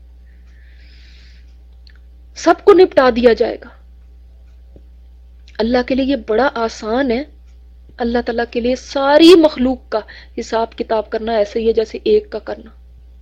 Speaker 1: سب کو نپٹا دیا جائے گا. اللہ کے لیے یہ بڑا آسان ہے. اللہ تعالیٰ کے لیے ساری مخلوق کا حساب کتاب کرنا ایسے ہی ہے جیسے ایک کا کرنا.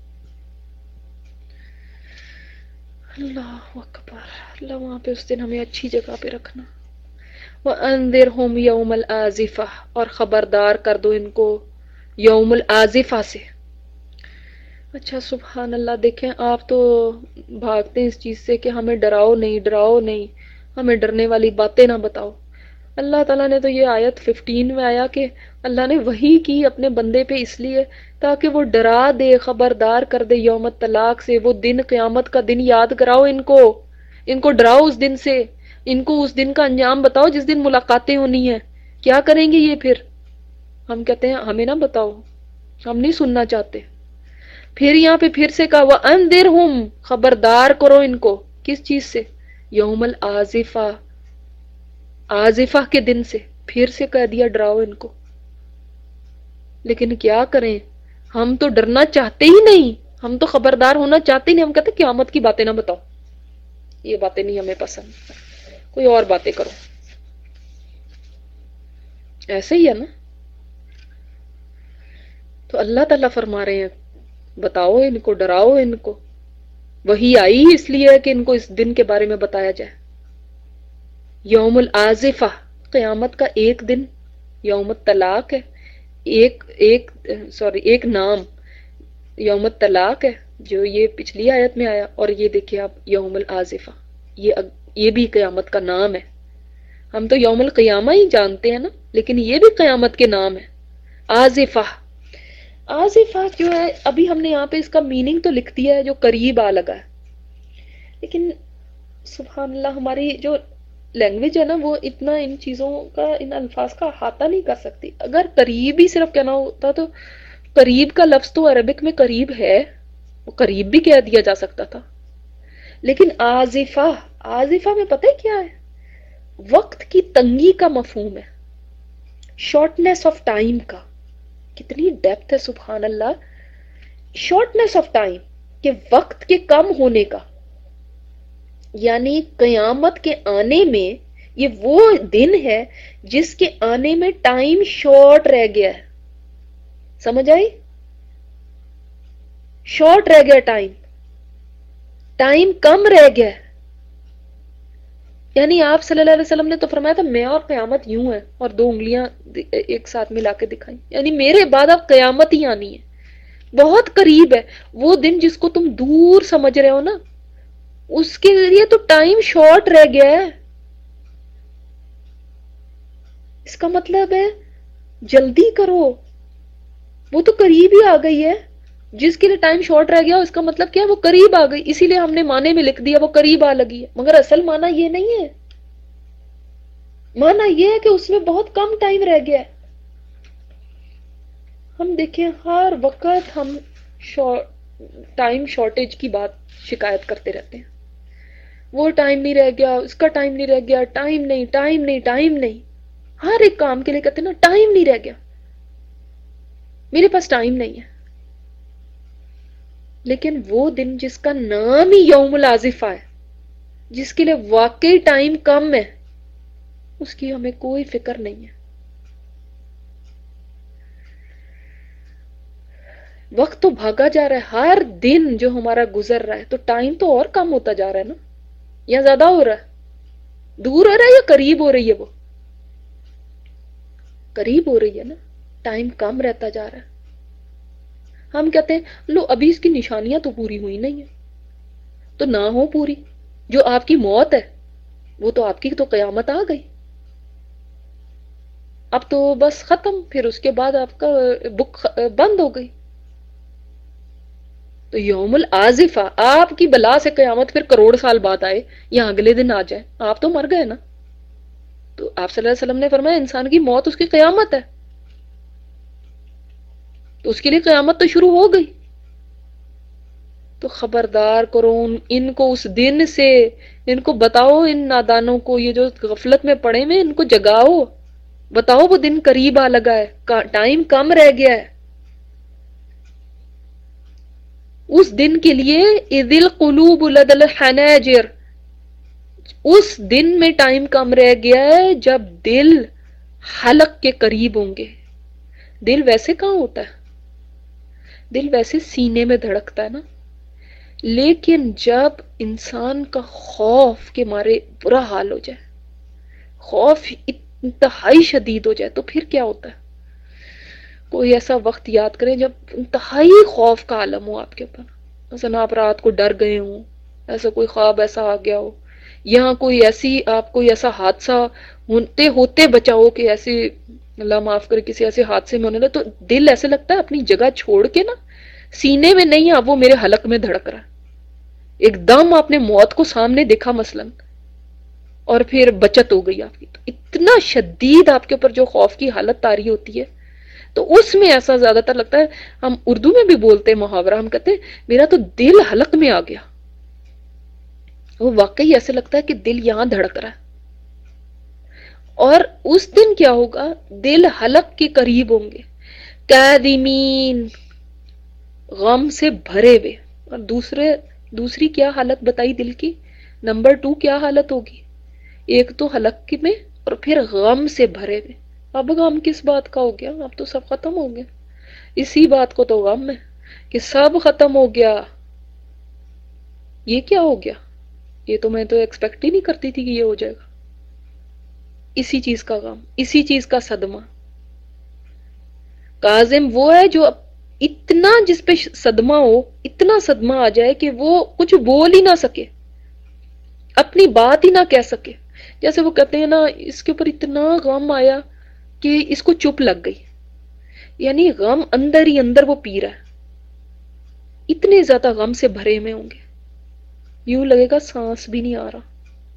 Speaker 1: اللہ اکبر. اللہ وہاں پہ اس دن ہمیں اچھی جگہ پہ رکھنا. وَأَنذِرْهُمْ يَوْمَ الْآزِفَةِ، اور خبردار کر دو ان کو یوم الآزفہ سے. اچھا سبحان اللہ، دیکھیں آپ تو بھاگتے ہیں اس چیز سے کہ ہمیں ڈراؤ نہیں، ڈراؤ نہیں، ہمیں ڈرنے والی باتیں نہ بتاؤ۔ اللہ تعالیٰ نے تو یہ آیت 15 میں آیا کہ اللہ نے وحی کی اپنے بندے پہ اس لیے تاکہ وہ ڈرا دے، خبردار کر دے یوم طلاق سے، وہ دن قیامت کا دن یاد کراؤ ان کو ڈراؤ اس دن سے، ان کو اس دن کا انجام بتاؤ جس دن ملاقاتیں ہونی ہیں۔ کیا کریں گے یہ پھر؟ ہم کہتے ہیں ہمیں نہ بتاؤ، ہم نہیں سننا چاہتے۔ پھر یہاں پہ پھر سے کہا وَأَنذِرْهُمْ، خبردار کرو ان کو، کس چیز سے؟ یوم الآزفہ، آزفہ کے دن سے، پھر سے کہہ دیا ڈراؤ ان کو۔ لیکن کیا کریں، ہم تو ڈرنا چاہتے ہی نہیں، ہم تو خبردار ہونا چاہتے ہی نہیں، ہم کہتے قیامت کی باتیں نہ بتاؤ، یہ باتیں نہیں ہمیں پسند، کوئی اور باتیں کرو۔ ایسے ہی ہے نا؟ تو اللہ تعالیٰ فرما رہے ہیں بتاؤ ان کو، ڈراؤ ان کو۔ وہی آئی اس لیے ہے کہ ان کو اس دن کے بارے میں بتایا جائے۔ یوم الآزفہ، قیامت کا ایک دن، یوم الطلاق ہے، ایک نام یوم الطلاق ہے جو یہ پچھلی آیت میں آیا، اور یہ دیکھیں آپ یوم الآزفہ، یہ بھی قیامت کا نام ہے۔ ہم تو یوم القیامہ ہی جانتے ہیں نا، لیکن یہ بھی قیامت کے نام ہے۔ آزفہ، آزفہ جو ہے، ابھی ہم نے یہاں پہ اس کا میننگ تو لکھ دیا ہے جو قریب آ لگا ہے، لیکن سبحان اللہ ہماری جو لینگویج ہے نا وہ اتنا ان چیزوں کا، ان الفاظ کا احاطہ نہیں کر سکتی۔ اگر قریب ہی صرف کہنا ہوتا تو قریب کا لفظ تو عربک میں قریب ہے، وہ قریب بھی کہہ دیا جا سکتا تھا، لیکن آزفہ، آزفہ میں پتہ ہے کیا ہے؟ وقت کی تنگی کا مفہوم ہے، شارٹنیس آف ٹائم کا۔ کتنی ڈیپتھ ہے سبحان اللہ، شارٹنیس آف ٹائم، کہ وقت کے کم ہونے کا، یعنی قیامت کے آنے میں یہ وہ دن ہے جس کے آنے میں ٹائم شارٹ رہ گیا ہے۔ سمجھ آئی؟ شارٹ رہ گیا ٹائم، ٹائم کم رہ گیا ہے۔ یعنی آپ صلی اللہ علیہ وسلم نے تو فرمایا تھا میں اور قیامت یوں ہے، اور 2 انگلیاں ایک ساتھ ملا کے دکھائیں، یعنی میرے بعد اب قیامت ہی آنی ہے، بہت قریب ہے۔ وہ دن جس کو تم دور سمجھ رہے ہو نا، اس کے لیے تو ٹائم شارٹ رہ گیا ہے۔ اس کا مطلب ہے جلدی کرو، وہ تو قریب ہی آ گئی ہے۔ جس کے لیے ٹائم شارٹ رہ گیا اس کا مطلب کیا ہے؟ وہ قریب آ گئی، اسی لیے ہم نے معنی میں لکھ دیا وہ قریب آ لگی ہے، مگر اصل معنی یہ نہیں ہے۔ معنی یہ ہے کہ اس میں بہت کم ٹائم رہ گیا ہے۔ ہم دیکھیں ہر وقت ہم ٹائم شارٹیج کی بات شکایت کرتے رہتے ہیں، وہ ٹائم نہیں رہ گیا، اس کا ٹائم نہیں رہ گیا، ٹائم نہیں، ٹائم نہیں، ٹائم نہیں، ہر ایک کام کے لیے کہتے ہیں نا ٹائم نہیں رہ گیا، میرے پاس ٹائم نہیں ہے۔ لیکن وہ دن جس کا نام ہی یوم الآزفہ ہے، جس کے لیے واقعی ٹائم کم ہے، اس کی ہمیں کوئی فکر نہیں ہے۔ وقت تو بھاگا جا رہا ہے، ہر دن جو ہمارا گزر رہا ہے تو ٹائم تو اور کم ہوتا جا رہا ہے نا، یا زیادہ ہو رہا ہے؟ دور ہو رہا ہے یا قریب ہو رہی ہے؟ وہ قریب ہو رہی ہے نا، ٹائم کم رہتا جا رہا ہے۔ ہم کہتے ہیں لو ابھی اس کی نشانیاں تو پوری ہوئی نہیں ہیں، تو نہ ہو پوری، جو آپ کی موت ہے وہ تو آپ کی تو قیامت آ گئی، اب تو بس ختم، پھر اس کے بعد آپ کا بک بند ہو گئی۔ تو یوم الآزفہ، آپ کی بلا سے قیامت پھر کروڑ سال بعد آئے یا اگلے دن آ جائے، آپ تو مر گئے نا۔ تو آپ صلی اللہ علیہ وسلم نے فرمایا انسان کی موت اس کی قیامت ہے، تو اس کے لیے قیامت تو شروع ہو گئی۔ تو خبردار کرو ان کو اس دن سے، ان کو بتاؤ، ان نادانوں کو، یہ جو غفلت میں پڑے ہوئے ان کو جگاؤ، بتاؤ وہ دن قریب آ لگا ہے، ٹائم کم رہ گیا ہے۔ اس دن کے لیے اذ القلوب لدى الحناجر، اس دن میں ٹائم کم رہ گیا ہے جب دل حلق کے قریب ہوں گے۔ دل ویسے کہاں ہوتا ہے؟ دل ویسے سینے میں دھڑکتا ہے نا، لیکن جب انسان کا خوف کے مارے برا حال ہو جائے، خوف انتہائی شدید ہو جائے، تو پھر کیا ہوتا ہے؟ کوئی ایسا وقت یاد کریں جب انتہائی خوف کا عالم ہو آپ کے اوپر، مثلا آپ رات کو ڈر گئے ہوں، ایسا کوئی خواب ایسا آ گیا ہو، یا کوئی ایسی آپ کوئی ایسا حادثہ ہوتے ہوتے بچا ہو کہ ایسی اللہ معاف کرے کسی ایسے حادثے میں ہونے لگا، تو دل ایسے لگتا ہے اپنی جگہ چھوڑ کے نا، سینے میں نہیں، اب وہ میرے حلق میں دھڑک رہا ہے. ایک دم آپ نے موت کو سامنے دیکھا مثلاً، اور پھر بچت ہو گئی آپ کی، تو اتنا شدید آپ کے اوپر جو خوف کی حالت طاری ہوتی ہے، تو اس میں ایسا زیادہ تر لگتا ہے. ہم اردو میں بھی بولتے ہیں محاورہ، ہم کہتے ہیں میرا تو دل حلق میں آ گیا. وہ واقعی ایسے لگتا ہے کہ دل یہاں دھڑک رہا ہے. اور اس دن کیا ہوگا، دل حلق کے قریب ہوں گے، کاظمین، غم سے بھرے ہوئے. اور دوسری کیا حالت بتائی دل کی، نمبر 2 کیا حالت ہوگی، ایک تو حلق میں، اور پھر غم سے بھرے ہوئے. اب غم کس بات کا ہو گیا، اب تو سب ختم ہو گیا. اسی بات کو تو غم ہے کہ سب ختم ہو گیا. یہ کیا ہو گیا، یہ تو میں تو ایکسپیکٹ ہی نہیں کرتی تھی کہ یہ ہو جائے گا. اسی چیز کا غم، اسی چیز کا صدمہ. کاظم وہ ہے جو اتنا جس پہ صدمہ ہو، اتنا صدمہ آ جائے کہ وہ کچھ بول ہی نہ سکے، اپنی بات ہی نہ کہہ سکے. جیسے وہ کہتے ہیں نا، اس کے اوپر اتنا غم آیا کہ اس کو چپ لگ گئی، یعنی غم اندر ہی اندر وہ پی رہا ہے. اتنے زیادہ غم سے بھرے میں ہوں گے، یوں لگے گا سانس بھی نہیں آ رہا.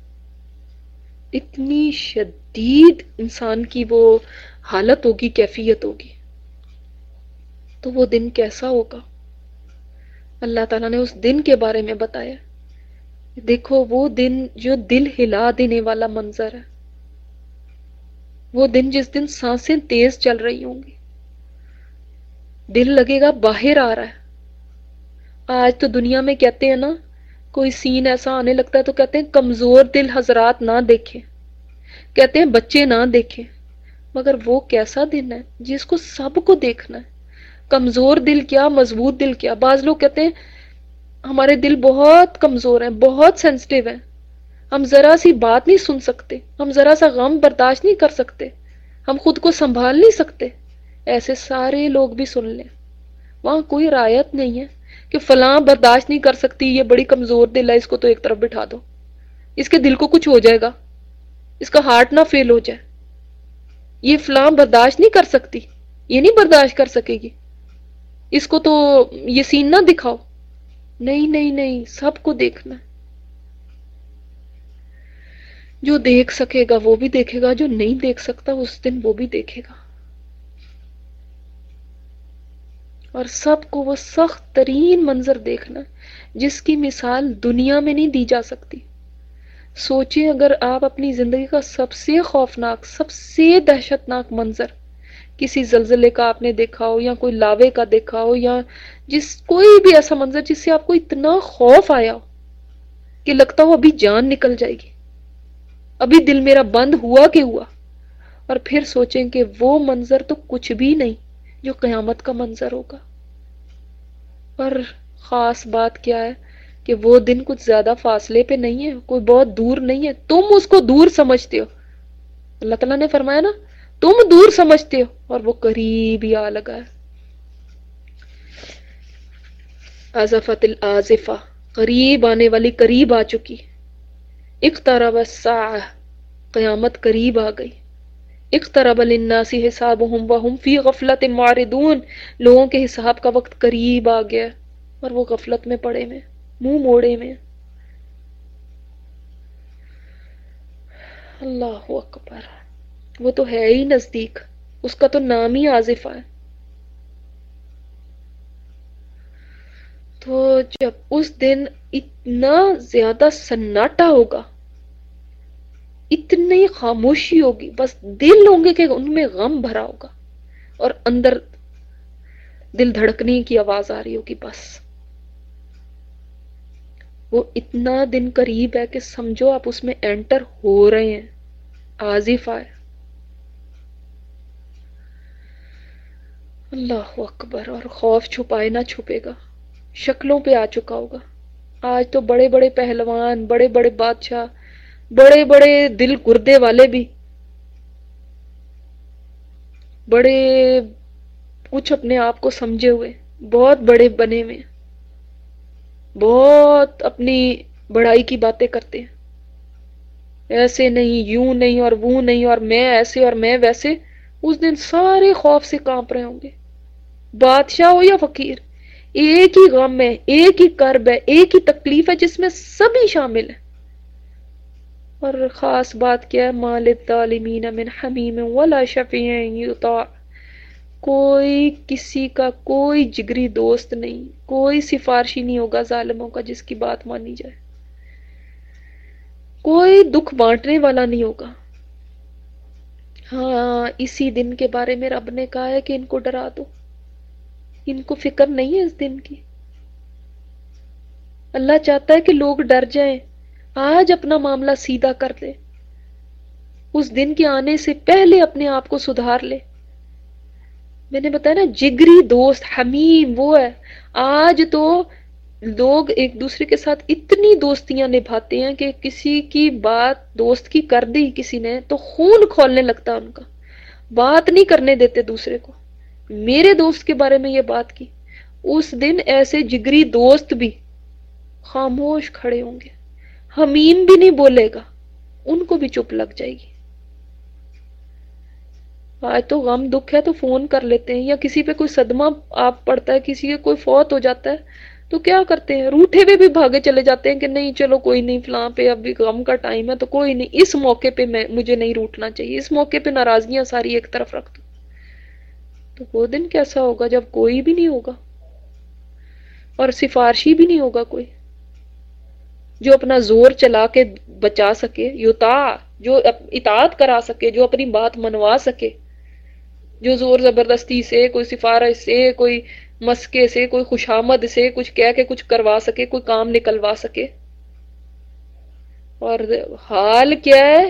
Speaker 1: اتنی شدید انسان کی وہ حالت ہوگی، کیفیت ہوگی. تو وہ دن کیسا ہوگا، اللہ تعالیٰ نے اس دن کے بارے میں بتایا. دیکھو وہ دن جو دل ہلا دینے والا منظر ہے، وہ دن جس دن سانسیں تیز چل رہی ہوں گی، دل لگے گا باہر آ رہا ہے. آج تو دنیا میں کہتے ہیں نا، کوئی سین ایسا آنے لگتا ہے تو کہتے ہیں کمزور دل حضرات نہ دیکھیں، کہتے ہیں بچے نہ دیکھیں. مگر وہ کیسا دن ہے جس کو سب کو دیکھنا ہے. کمزور دل کیا، مضبوط دل کیا. بعض لوگ کہتے ہیں ہمارے دل بہت کمزور ہیں، بہت سینسٹیو ہیں، ہم ذرا سی بات نہیں سن سکتے، ہم ذرا سا غم برداشت نہیں کر سکتے، ہم خود کو سنبھال نہیں سکتے. ایسے سارے لوگ بھی سن لیں، وہاں کوئی رعایت نہیں ہے کہ فلاں برداشت نہیں کر سکتی، یہ بڑی کمزور دل ہے، اس کو تو ایک طرف بٹھا دو، اس کے دل کو کچھ ہو جائے گا، اس کا ہارٹ نہ فیل ہو جائے، یہ فلاں برداشت نہیں کر سکتی، یہ نہیں برداشت کر سکے گی، اس کو تو یہ سین نہ دکھاؤ. نہیں نہیں نہیں، سب کو دیکھنا ہے. جو دیکھ سکے گا وہ بھی دیکھے گا، جو نہیں دیکھ سکتا اس دن وہ بھی دیکھے گا. اور سب کو وہ سخت ترین منظر دیکھنا جس کی مثال دنیا میں نہیں دی جا سکتی. سوچیں اگر آپ اپنی زندگی کا سب سے خوفناک، سب سے دہشت ناک منظر، کسی زلزلے کا آپ نے دیکھا ہو، یا کوئی لاوے کا دیکھا ہو، یا کوئی بھی ایسا منظر جس سے آپ کو اتنا خوف آیا ہو کہ لگتا ہو ابھی جان نکل جائے گی، ابھی دل میرا بند ہوا کہ ہوا. اور پھر سوچیں کہ وہ منظر تو کچھ بھی نہیں جو قیامت کا منظر ہوگا. اور خاص بات کیا ہے کہ وہ دن کچھ زیادہ فاصلے پہ نہیں ہے، کوئی بہت دور نہیں ہے. تم اس کو دور سمجھتے ہو، اللہ تعالیٰ نے فرمایا نا، تم دور سمجھتے ہو اور وہ قریب ہی آ لگا ہے. آزفت الآزفہ، قریب آنے والی قریب آ چکی. اقترب الساعہ، قیامت قریب آ گئی. اقترب للناس حسابهم وهم فی غفلت معرضون، لوگوں کے حساب کا وقت قریب آ گیا اور وہ غفلت میں پڑے میں، منہ موڑے میں. اللہ اکبر، وہ تو ہے ہی نزدیک، اس کا تو نام ہی آزفہ ہے. تو جب اس دن اتنا زیادہ سناٹا ہوگا، اتنی خاموشی ہوگی، بس دل ہوں گے کہ ان میں غم بھرا ہوگا، اور اندر دل دھڑکنے کی آواز آ رہی ہوگی. بس وہ اتنا دن قریب ہے کہ سمجھو آپ اس میں انٹر ہو رہے ہیں. آزفہ ہے. اللہ اکبر. اور خوف چھپائے نہ چھپے گا، شکلوں پہ آ چکا ہوگا. آج تو بڑے بڑے پہلوان، بڑے بڑے بادشاہ، بڑے بڑے دل گردے والے بھی، بڑے کچھ اپنے آپ کو سمجھے ہوئے، بہت بڑے بنے ہوئے، بہت اپنی بڑائی کی باتیں کرتے ہیں، ایسے نہیں، یوں نہیں، اور وہ نہیں، اور میں ایسے اور میں ویسے. اس دن سارے خوف سے کانپ رہے ہوں گے، بادشاہ ہو یا فقیر. ایک ہی غم ہے، ایک ہی کرب ہے، ایک ہی تکلیف ہے جس میں سبھی شامل ہیں. اور خاص بات کیا ہے، ما للظالمین من حمیم ولا شفیع یطاع. کوئی کسی کا کوئی جگری دوست نہیں، کوئی سفارشی نہیں ہوگا ظالموں کا جس کی بات مانی جائے، کوئی دکھ بانٹنے والا نہیں ہوگا. ہاں، اسی دن کے بارے میں رب نے کہا ہے کہ ان کو ڈرا دو، ان کو فکر نہیں ہے اس دن کی. اللہ چاہتا ہے کہ لوگ ڈر جائیں، آج اپنا معاملہ سیدھا کر لے، اس دن کے آنے سے پہلے اپنے آپ کو سدھار لے. میں نے بتایا نا، جگری دوست حمیم وہ ہے. آج تو لوگ ایک دوسرے کے ساتھ اتنی دوستیاں نبھاتے ہیں کہ کسی کی بات دوست کی کر دی کسی نے تو خون کھولنے لگتا ان کا، بات نہیں کرنے دیتے دوسرے کو. میرے دوست کے بارے میں یہ بات کی، اس دن ایسے جگری دوست بھی خاموش کھڑے ہوں گے، حمیم بھی نہیں بولے گا، ان کو بھی چپ لگ جائے گی. آج تو غم دکھ ہے تو فون کر لیتے ہیں، یا کسی پہ کوئی صدمہ آپ پڑتا ہے، کسی کے کوئی فوت ہو جاتا ہے تو کیا کرتے ہیں، روٹھے ہوئے بھی بھاگے چلے جاتے ہیں کہ نہیں چلو کوئی نہیں، فلاں پہ ابھی غم کا ٹائم ہے تو کوئی نہیں، اس موقع پہ مجھے نہیں روٹنا چاہیے، اس موقع پہ ناراضگیاں ساری ایک طرف رکھ دو. تو وہ دن کیسا ہوگا جب کوئی بھی نہیں ہوگا اور سفارشی بھی نہیں ہوگا کوئی جو اپنا زور چلا کے بچا سکے، یطاع جو اطاعت کرا سکے، جو اپنی بات منوا سکے، جو زور زبردستی سے، کوئی سفارش سے، کوئی مسکے سے، کوئی خوشامد سے کچھ کہہ کے کچھ کروا سکے، کوئی کام نکلوا سکے. اور حال کیا ہے،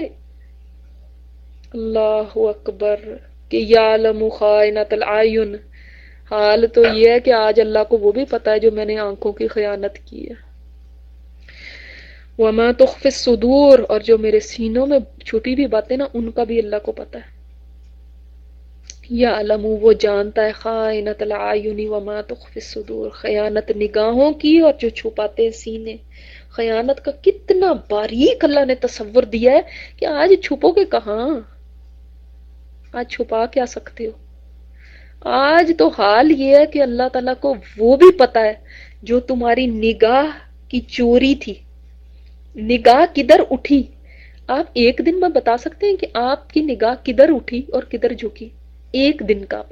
Speaker 1: اللہ اکبر، کہ یعلم خائنۃ العیون. حال تو یہ ہے کہ آج اللہ کو وہ بھی پتا ہے جو میں نے آنکھوں کی خیانت کی ہے. وما تخفی الصدور، اور جو میرے سینوں میں چھپی بھی باتیں نا ان کا بھی اللہ کو پتا ہے. یعلم، وہ جانتا ہے، خائنۃ العیون وما تخفی الصدور، خیانت نگاہوں کی اور جو چھپاتے ہیں سینے. خیانت کا کتنا باریک اللہ نے تصور دیا ہے کہ آج چھپو گے کہاں، آج چھپا کیا سکتے ہو. آج تو حال یہ ہے کہ اللہ تعالیٰ کو وہ بھی پتا ہے جو تمہاری نگاہ کی چوری تھی، نگاہ کدھر اٹھی. آپ ایک دن میں بتا سکتے ہیں کہ آپ کی نگاہ کدھر اٹھی اور کدھر جھکی؟ ایک دن کا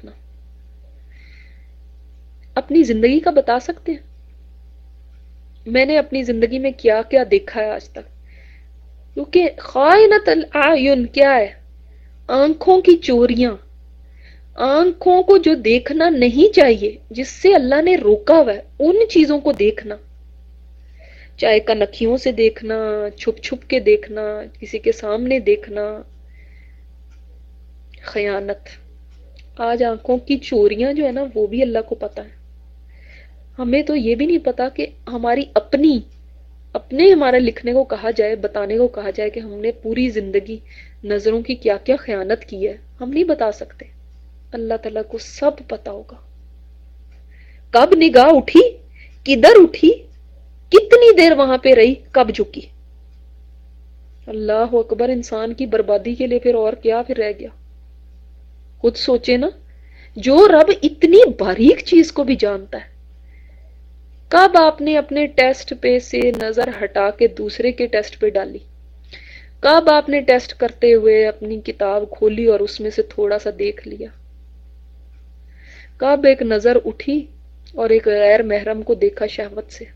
Speaker 1: اپنی زندگی کا بتا سکتے ہیں؟ میں نے اپنی زندگی میں کیا کیا دیکھا ہے آج تک. کیونکہ خائنۃ الاعین کیا ہے، آنکھوں کی چوریاں، آنکھوں کو جو دیکھنا نہیں چاہیے، جس سے اللہ نے روکا ہوا ہے ان چیزوں کو دیکھنا، چاہے کنکھیوں سے دیکھنا، چھپ چھپ کے دیکھنا، کسی کے سامنے دیکھنا، خیانت. آج آنکھوں کی چوریاں جو ہے نا وہ بھی اللہ کو پتا ہے. ہمیں تو یہ بھی نہیں پتا کہ ہماری اپنے ہمارا لکھنے کو کہا جائے، بتانے کو کہا جائے کہ ہم نے پوری زندگی نظروں کی کیا کیا خیانت کی ہے، ہم نہیں بتا سکتے. اللہ تعالیٰ کو سب پتا ہوگا. کب نگاہ اٹھی، کدھر اٹھی، کتنی دیر وہاں پہ رہی، کب جھکی. اللہ اکبر، انسان کی بربادی کے لیے پھر اور کیا پھر رہ گیا. خود سوچے نا، جو رب اتنی باریک چیز کو بھی جانتا ہے، کب آپ نے اپنے ٹیسٹ پہ سے نظر ہٹا کے دوسرے کے ٹیسٹ پہ ڈالی، کب آپ نے ٹیسٹ کرتے ہوئے اپنی کتاب کھولی اور اس میں سے تھوڑا سا دیکھ لیا، کب ایک نظر اٹھی اور ایک غیر محرم کو دیکھا شہوت سے،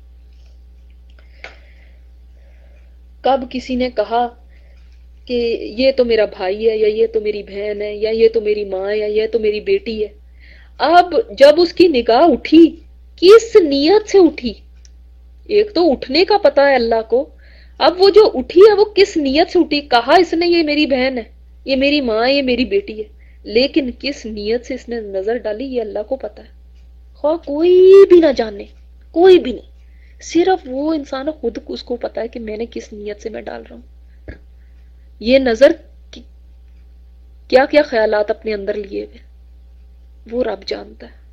Speaker 1: کب کسی نے کہا کہ یہ تو میرا بھائی ہے، یا یہ تو میری بہن ہے، یا یہ تو میری ماں ہے، یا یہ تو میری بیٹی ہے. اب جب اس کی نگاہ اٹھی، کس نیت سے اٹھی؟ ایک تو اٹھنے کا پتا ہے اللہ کو، اب وہ جو اٹھی ہے وہ کس نیت سے اٹھی؟ کہا اس نے یہ میری بہن ہے، یہ میری ماں ہے، یہ میری بیٹی ہے، لیکن کس نیت سے اس نے نظر ڈالی یہ اللہ کو پتا ہے. خواہ کوئی بھی نہ جانے، کوئی بھی نہیں، صرف وہ انسان خود اس کو پتا ہے کہ میں نے کس نیت سے میں ڈال رہا ہوں. یہ نظر کیا کیا خیالات اپنے اندر لیے ہوئے. وہ رب جانتا ہے.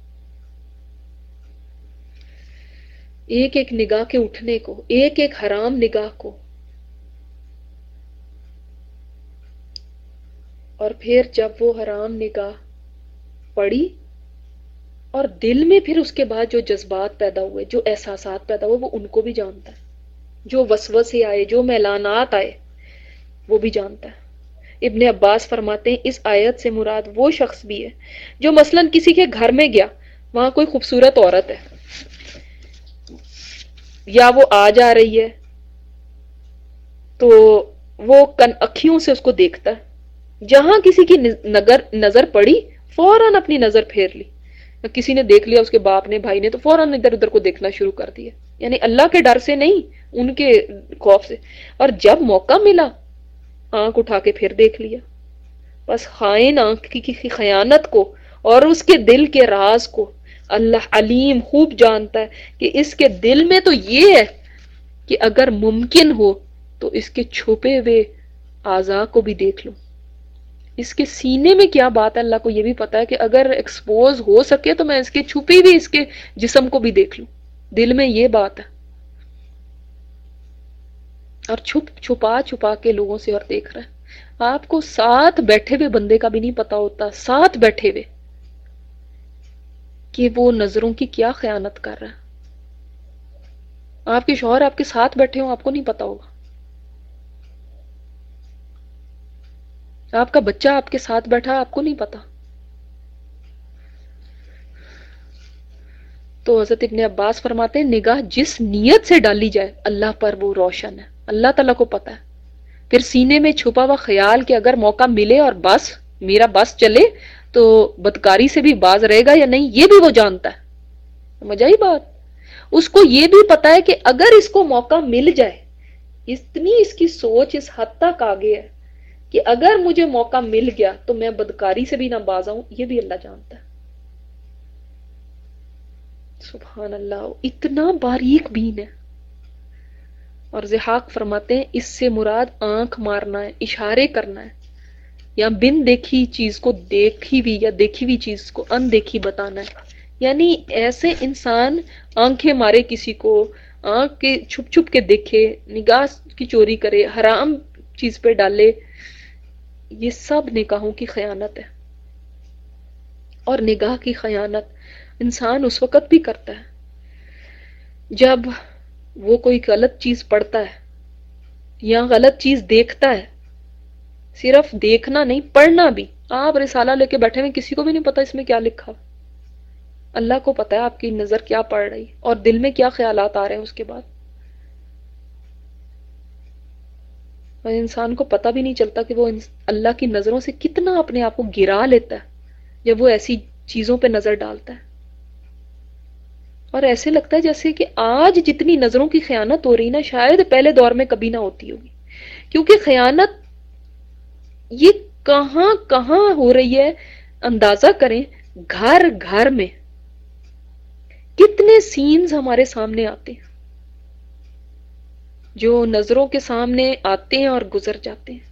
Speaker 1: ایک ایک نگاہ کے اٹھنے کو، ایک ایک حرام نگاہ کو. اور پھر جب وہ حرام نگاہ پڑی اور دل میں پھر اس کے بعد جو جذبات پیدا ہوئے، جو احساسات پیدا ہوئے، وہ ان کو بھی جانتا ہے. جو وسوسے آئے، جو میلانات آئے، وہ بھی جانتا ہے. ابن عباس فرماتے ہیں اس آیت سے مراد وہ شخص بھی ہے جو مثلاً کسی کے گھر میں گیا، وہاں کوئی خوبصورت عورت ہے یا وہ آ جا رہی ہے تو وہ اکھیوں سے اس کو دیکھتا ہے. جہاں کسی کی نظر پڑی فوراً اپنی نظر پھیر لی. کسی نے دیکھ لیا اس کے باپ نے، بھائی نے، تو فوراً ادھر ادھر کو دیکھنا شروع کر دیا. یعنی اللہ کے ڈر سے نہیں، ان کے خوف سے. اور جب موقع ملا آنکھ اٹھا کے پھر دیکھ لیا. بس خائن آنکھ کی خیانت کو اور اس کے دل کے راز کو اللہ علیم خوب جانتا ہے کہ اس کے دل میں تو یہ ہے کہ اگر ممکن ہو تو اس کے چھپے ہوئے اعضاء کو بھی دیکھ لو. اس کے سینے میں کیا بات ہے اللہ کو یہ بھی پتا ہے کہ اگر ایکسپوز ہو سکے تو میں اس کے چھپی ہوئی اس کے جسم کو بھی دیکھ لوں. دل میں یہ بات ہے. اور چھپا چھپا کے لوگوں سے اور دیکھ رہا ہے. آپ کو ساتھ بیٹھے ہوئے بندے کا بھی نہیں پتا ہوتا، ساتھ بیٹھے ہوئے، کہ وہ نظروں کی کیا خیانت کر رہا ہے. آپ کے شوہر آپ کے ساتھ بیٹھے ہوں، آپ کو نہیں پتا ہوگا. آپ کا بچہ آپ کے ساتھ بیٹھا، آپ کو نہیں پتا. تو حضرت ابن عباس فرماتے ہیں نگاہ جس نیت سے ڈالی جائے اللہ پر وہ روشن ہے، اللہ تعالیٰ کو پتا ہے. پھر سینے میں چھپا ہوا خیال کہ اگر موقع ملے اور بس میرا بس چلے تو بدکاری سے بھی باز رہے گا یا نہیں، یہ بھی وہ جانتا ہے. سمجھ آئی بات؟ اس کو یہ بھی پتا ہے کہ اگر اس کو موقع مل جائے، اتنی اس کی سوچ اس حد تک آگے ہے کہ اگر مجھے موقع مل گیا تو میں بدکاری سے بھی نہ باز آؤں. یہ بھی اللہ جانتا ہے. سبحان اللہ، اتنا باریک بین ہے. اور ضحاک فرماتے ہیں اس سے مراد آنکھ مارنا ہے، اشارے کرنا ہے، یا بن دیکھی چیز کو دیکھی ہوئی یا دیکھی ہوئی چیز کو اندیکھی بتانا ہے. یعنی ایسے انسان آنکھیں مارے کسی کو، آنکھ کے چھپ چھپ کے دیکھے، نگاہ کی چوری کرے، حرام چیز پہ ڈالے، یہ سب نگاہوں کی خیانت ہے. اور نگاہ کی خیانت انسان اس وقت بھی کرتا ہے جب وہ کوئی غلط چیز پڑھتا ہے یا غلط چیز دیکھتا ہے. صرف دیکھنا نہیں، پڑھنا بھی. آپ رسالہ لے کے بیٹھے ہوئے، کسی کو بھی نہیں پتا اس میں کیا لکھا. اللہ کو پتا ہے آپ کی نظر کیا پڑ رہی اور دل میں کیا خیالات آ رہے ہیں اس کے بعد. اور انسان کو پتہ بھی نہیں چلتا کہ وہ اللہ کی نظروں سے کتنا اپنے آپ کو گرا لیتا ہے جب وہ ایسی چیزوں پہ نظر ڈالتا ہے. اور ایسے لگتا ہے جیسے کہ آج جتنی نظروں کی خیانت ہو رہی نا، شاید پہلے دور میں کبھی نہ ہوتی ہوگی. کیونکہ خیانت یہ کہاں کہاں ہو رہی ہے، اندازہ کریں. گھر گھر میں کتنے سینز ہمارے سامنے آتے ہیں جو نظروں کے سامنے آتے ہیں اور گزر جاتے ہیں.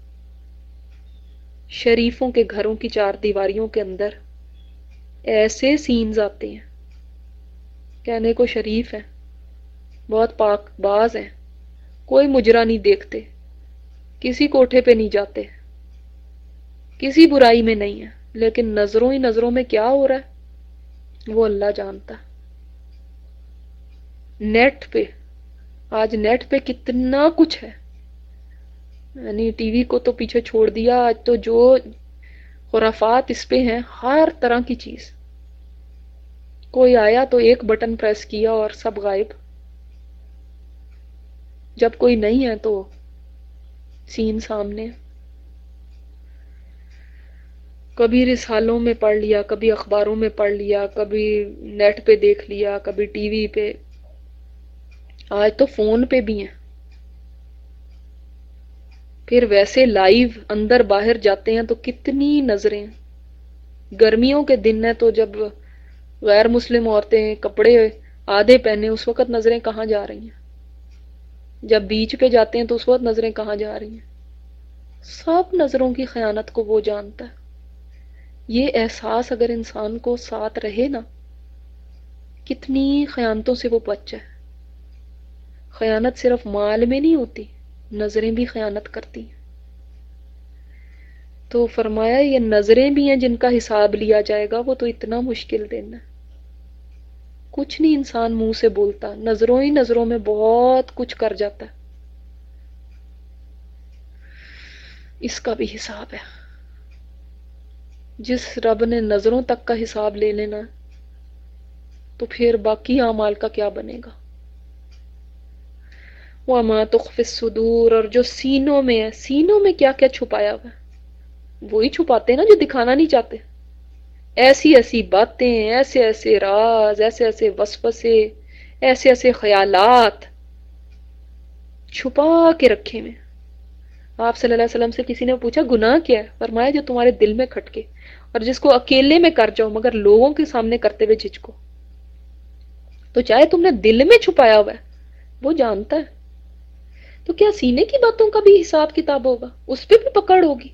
Speaker 1: شریفوں کے گھروں کی چار دیواریوں کے اندر ایسے سینز آتے ہیں، کہنے کو شریف ہیں، بہت پاک باز ہیں، کوئی مجرا نہیں دیکھتے، کسی کوٹھے پہ نہیں جاتے، کسی برائی میں نہیں ہے، لیکن نظروں ہی نظروں میں کیا ہو رہا ہے وہ اللہ جانتا ہے. نیٹ پہ آج نیٹ پہ کتنا کچھ ہے. یعنی ٹی وی کو تو پیچھے چھوڑ دیا، آج تو جو خرافات اس پہ ہیں، ہر طرح کی چیز. کوئی آیا تو ایک بٹن پریس کیا اور سب غائب. جب کوئی نہیں ہے تو سین سامنے. کبھی رسالوں میں پڑھ لیا، کبھی اخباروں میں پڑھ لیا، کبھی نیٹ پہ دیکھ لیا، کبھی ٹی وی پہ، آج تو فون پہ بھی ہیں. پھر ویسے لائیو اندر باہر جاتے ہیں تو کتنی نظریں. گرمیوں کے دن ہے تو جب غیر مسلم عورتیں کپڑے آدھے پہنے، اس وقت نظریں کہاں جا رہی ہیں. جب بیچ پہ جاتے ہیں تو اس وقت نظریں کہاں جا رہی ہیں. سب نظروں کی خیانت کو وہ جانتا ہے. یہ احساس اگر انسان کو ساتھ رہے نا، کتنی خیانتوں سے وہ بچ جائے. خیانت صرف مال میں نہیں ہوتی، نظریں بھی خیانت کرتی ہیں. تو فرمایا یہ نظریں بھی ہیں جن کا حساب لیا جائے گا، وہ تو اتنا مشکل دن ہے. کچھ نہیں انسان منہ سے بولتا، نظروں ہی نظروں میں بہت کچھ کر جاتا ہے. اس کا بھی حساب ہے. جس رب نے نظروں تک کا حساب لے لینا تو پھر باقی اعمال کا کیا بنے گا. وَمَا تُخْفِي الصُّدُورُ، اور جو سینوں میں ہے، سینوں میں کیا کیا چھپایا ہوا ہے وہی چھپاتے ہیں نا جو دکھانا نہیں چاہتے. ایسی ایسی باتیں، ایسے ایسے راز، ایسے ایسے وسوسے، ایسے ایسے خیالات چھپا کے رکھے ہوئے. آپ صلی اللہ علیہ وسلم سے کسی نے پوچھا گناہ کیا ہے؟ فرمایا جو تمہارے دل میں کھٹکے، اور جس کو اکیلے میں کر جاؤ مگر لوگوں کے سامنے کرتے ہوئے جھجکو. تو چاہے تم نے دل میں چھپایا ہوا ہے وہ جانتا ہے، تو کیا سینے کی باتوں کا بھی حساب کتاب ہوگا، اس پہ بھی پکڑ ہوگی.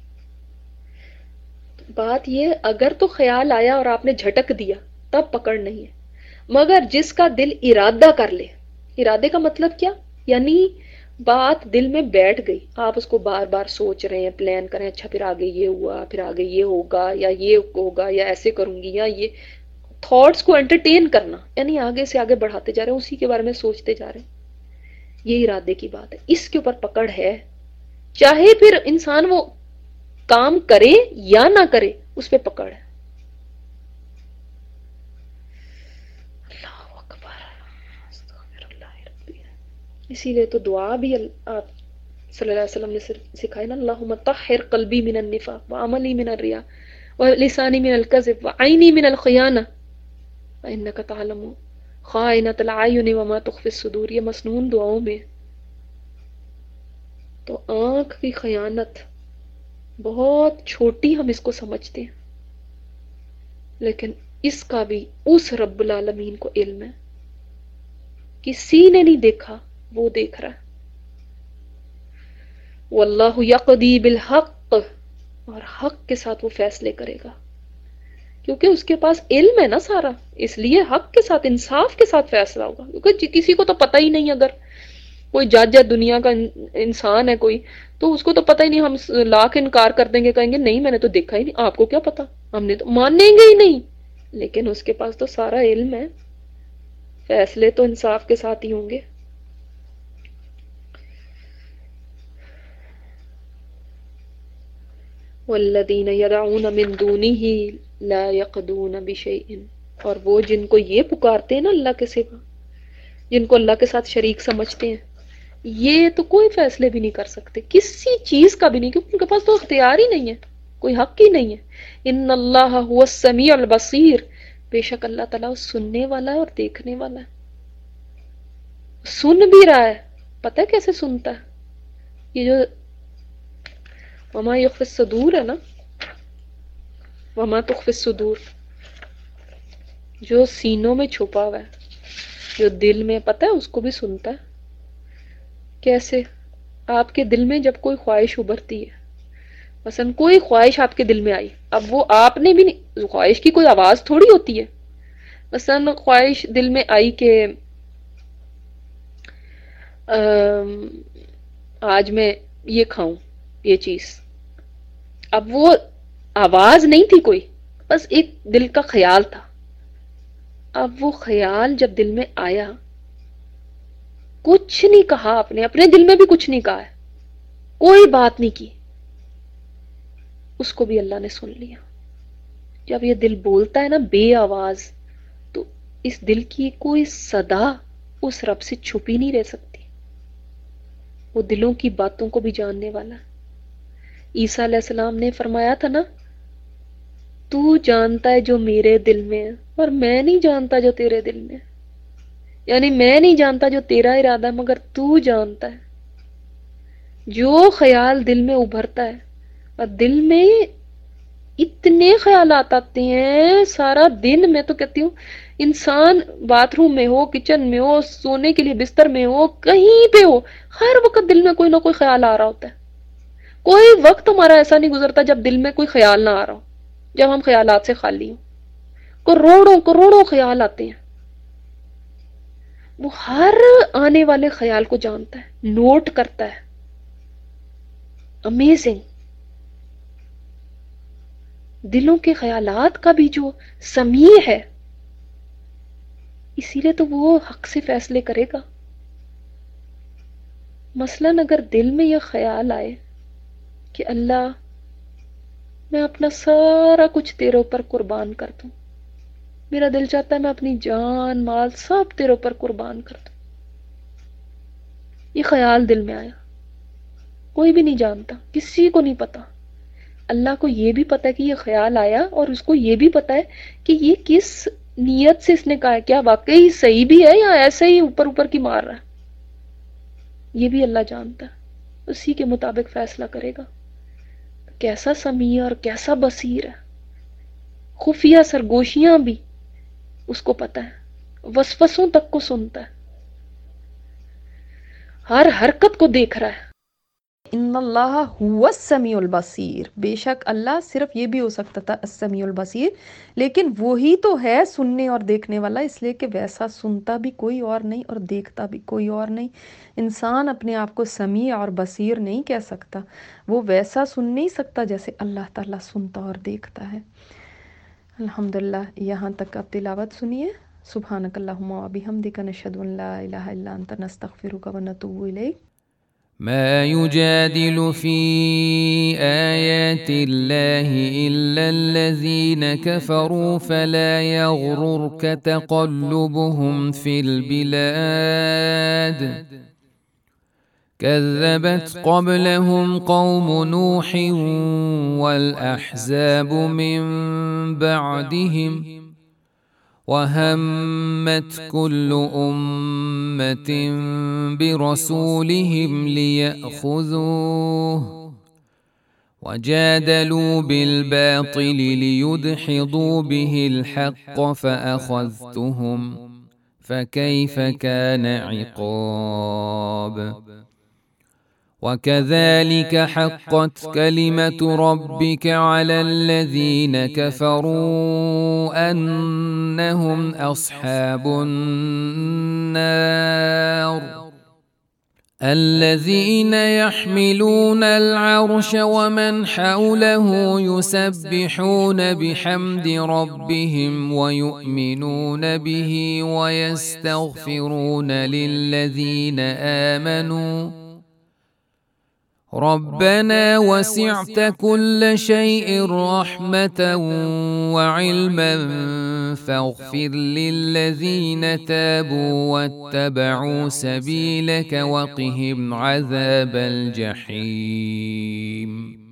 Speaker 1: بات یہ اگر تو خیال آیا اور آپ نے جھٹک دیا تب پکڑ نہیں ہے، مگر جس کا دل ارادہ کر لے. ارادے کا مطلب کیا؟ یعنی بات دل میں بیٹھ گئی، آپ اس کو بار بار سوچ رہے ہیں، پلان کریں، اچھا پھر آگے یہ ہوا، پھر آگے یہ ہوگا، یا یہ ہوگا، یا ایسے کروں گی، یا یہ تھاٹس کو انٹرٹین کرنا، یعنی آگے سے آگے بڑھاتے جا رہے ہیں، اسی کے بارے میں سوچتے جا رہے ہیں. یہ ارادے کی بات ہے، اس کے اوپر پکڑ ہے. چاہے پھر انسان وہ کام کرے یا نہ کرے اس پہ پکڑ ہے. اللہ اکبر، استغفر اللہ ربی. اسی لیے تو دعا بھی آپ صلی اللہ علیہ وسلم نے سکھائی نا، اللہم طہر قلبی من النفاق وعملی من الریا ولسانی من الکذب وعینی من الخیانہ وانک تعلم خائنۃ العیون وما تخفی الصدور. یہ مسنون دعاؤں میں. تو آنکھ کی خیانت بہت چھوٹی ہم اس کو سمجھتے ہیں، لیکن اس کا بھی اس رب العالمین کو علم ہے. کسی نے نہیں دیکھا، وہ دیکھ رہا ہے. واللہ یقضی بالحق، اور حق کے ساتھ وہ فیصلے کرے گا، کیونکہ اس کے پاس علم ہے نا سارا، اس لیے حق کے ساتھ، انصاف کے ساتھ فیصلہ ہوگا. کیونکہ کسی کو تو پتہ ہی نہیں، اگر کوئی جج ہے دنیا کا انسان ہے کوئی، تو اس کو تو پتہ ہی نہیں. ہم لاکھ انکار کر دیں گے، کہیں گے نہیں میں نے تو دیکھا ہی نہیں، آپ کو کیا پتا، ہم نے تو مانیں گے ہی نہیں. لیکن اس کے پاس تو سارا علم ہے، فیصلے تو انصاف کے ساتھ ہی ہوں گے. والذین یدعون من دونہ لا یقضون بشیء، اور وہ جن کو یہ پکارتے ہیں نا اللہ کے سوا، جن کو اللہ کے ساتھ شریک سمجھتے ہیں، یہ تو کوئی فیصلے بھی نہیں کر سکتے، کسی چیز کا بھی نہیں، کیونکہ ان کے پاس تو اختیار ہی نہیں ہے، کوئی حق ہی نہیں ہے. ان اللہ هو السمیع البصیر، بے شک اللہ تعالیٰ سننے والا ہے اور دیکھنے والا ہے. سن بھی رہا ہے، پتہ ہے کیسے سنتا ہے؟ یہ جو وما یخفی الصدور ہے نا، وما تخفی الصدور، جو سینوں میں چھپا ہوا ہے، جو دل میں، پتہ ہے اس کو بھی سنتا ہے. کیسے؟ آپ کے دل میں جب کوئی خواہش ابھرتی ہے، مثلا کوئی خواہش آپ کے دل میں آئی، اب وہ آپ نے بھی نہیں، خواہش کی کوئی آواز تھوڑی ہوتی ہے. مثلا خواہش دل میں آئی کہ آج میں یہ کھاؤں، یہ چیز، اب وہ آواز نہیں تھی کوئی، بس ایک دل کا خیال تھا. اب وہ خیال جب دل میں آیا، کچھ نہیں کہا آپ نے، اپنے دل میں بھی کچھ نہیں کہا ہے، کوئی بات نہیں کی، اس کو بھی اللہ نے سن لیا. جب یہ دل بولتا ہے نا بے آواز، تو اس دل کی کوئی صدا اس رب سے چھپی نہیں رہ سکتی. وہ دلوں کی باتوں کو بھی جاننے والا ہے. عیسیٰ علیہ السلام نے فرمایا تھا نا، تو جانتا ہے جو میرے دل میں ہے اور میں نہیں جانتا جو تیرے دل میں ہے. یعنی میں نہیں جانتا جو تیرا ارادہ ہے، مگر تو جانتا ہے. جو خیال دل میں ابھرتا ہے، اور دل میں اتنے خیالات آتے ہیں سارا دن، میں تو کہتی ہوں انسان باتھ روم میں ہو، کچن میں ہو، سونے کے لیے بستر میں ہو، کہیں پہ ہو، ہر وقت دل میں کوئی نہ کوئی خیال آ رہا ہوتا ہے. کوئی وقت ہمارا ایسا نہیں گزرتا جب دل میں کوئی خیال نہ آ رہا ہو. जब हम ख्यालात से खाली हों। करोड़ों करोड़ों ख्याल आते हैं, वो हर आने वाले ख्याल को जानता है, नोट करता है। अमेजिंग। दिलों के ख्यालात का भी जो समीर है, इसीलिए तो वो हक से फैसले करेगा। मसलन अगर दिल में यह ख्याल आए कि अल्लाह, मैं अपना सारा कुछ तेरे ऊपर कुर्बान कर दूं, मेरा दिल चाहता है मैं अपनी जान माल सब तेरे ऊपर कुर्बान कर दूं, ये ख्याल दिल में आया, कोई भी नहीं जानता, किसी को नहीं पता। अल्लाह को ये भी पता है कि ये ख्याल आया, और उसको ये भी पता है कि ये किस नीयत से इसने कहा है, क्या वाकई सही भी है या ऐसे ही ऊपर ऊपर की मार रहा है, ये भी अल्लाह जानता है। उसी के मुताबिक फैसला करेगा। कैसा समी और कैसा बसीर है, खुफिया सरगोशियां भी उसको पता है, वसवसों तक को सुनता है, हर हरकत को देख रहा है।
Speaker 2: इन्नल्लाह हुवस समीउल बसीर, बेशक अल्लाह, सिर्फ ये भी हो सकता था अस्समीउल बसीर, लेकिन वही तो है सुनने और देखने वाला, इसलिए कि वैसा सुनता भी कोई और नहीं और देखता भी कोई और नहीं। इंसान अपने आप को समी और बसीर नहीं कह सकता, वो वैसा सुन नहीं सकता जैसे अल्लाह ताला सुनता और देखता है। अल्हम्दुलिल्लाह, यहाँ तक आप तिलावत सुनिए। सुब्हानकल्लाहुम्मा व बिहम्दिका नशहदु अन ला इलाहा इल्ला अंता नस्तगफिरुका व नतूबु इलैक।
Speaker 3: ما يجادل في آيات الله إلا الذين كفروا فلا يغررك تقلبهم في البلاد كذبت قبلهم قوم نوح والأحزاب من بعدهم وهمت كل أمة برسولهم ليأخذوه وجادلوا بالباطل ليدحضوا به الحق فأخذتهم فكيف كان عقاب وكذلك حقت كلمة ربك على الذين كفروا أنهم أصحاب النار الذين يحملون العرش ومن حوله يسبحون بحمد ربهم ويؤمنون به ويستغفرون للذين آمنوا ربنا وسعت كل شيء رحمة وعلما فاغفر للذين تابوا واتبعوا سبيلك وقهم عذاب الجحيم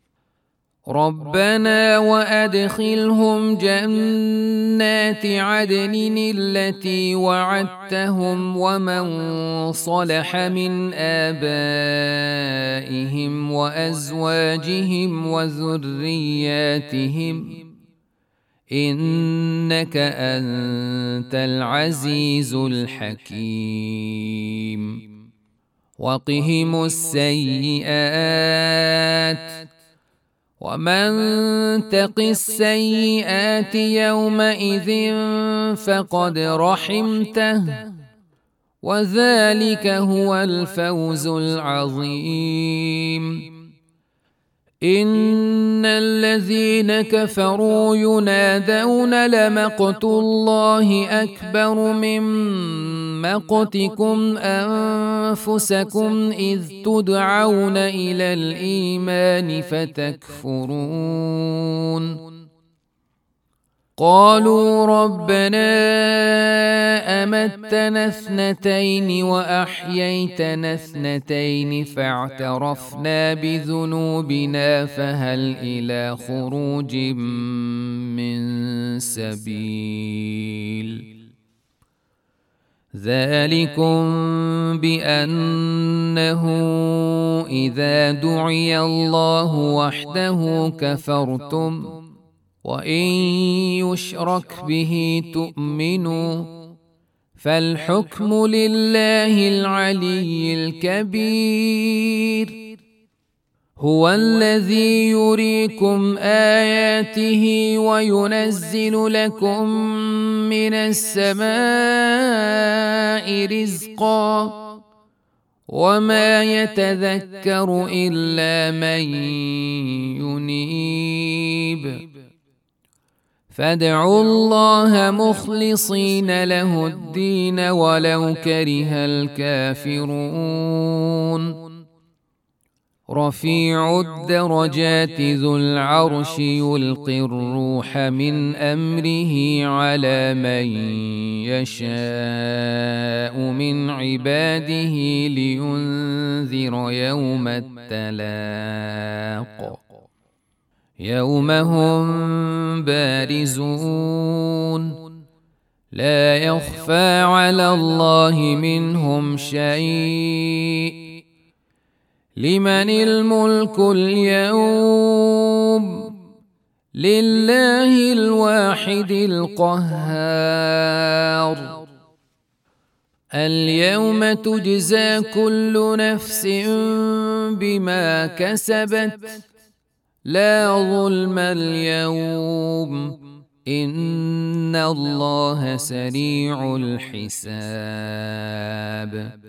Speaker 3: ربنا وأدخلهم جنات عدن التي وعدتهم ومن صلح من آبائهم وأزواجهم وذرياتهم إنك أنت العزيز الحكيم وقهم السيئات ومن تق السيئات يومئذ فقد رحمته وذلك هو الفوز العظيم إن الذين كفروا ينادون لمقت الله أكبر من مقتكم أنفسكم إذ تدعون إلى الإيمان فتكفرون قالوا ربنا أمتنا اثنتين وأحييتنا اثنتين فاعترفنا بذنوبنا فهل إلى خروج من سبيل ذلكم بأنه إذا دعي الله وحده كفرتم وإن يشرك به تؤمنوا فالحكم لله العلي الكبير هو الذي يريكم آياته وينزل لكم من السماء رزقا وما يتذكر إلا من ينيب فادعوا الله مخلصين له الدين ولو كره الكافرون رفيع الدرجات ذو العرش يلقي الروح من أمره على من يشاء من عباده لينذر يوم التلاق يوم هم بارزون لا يخفى على الله منهم شيء لمن الملك اليوم لله الواحد القهار اليوم تجزى كل نفس بما كسبت لا ظلم اليوم إن الله سريع الحساب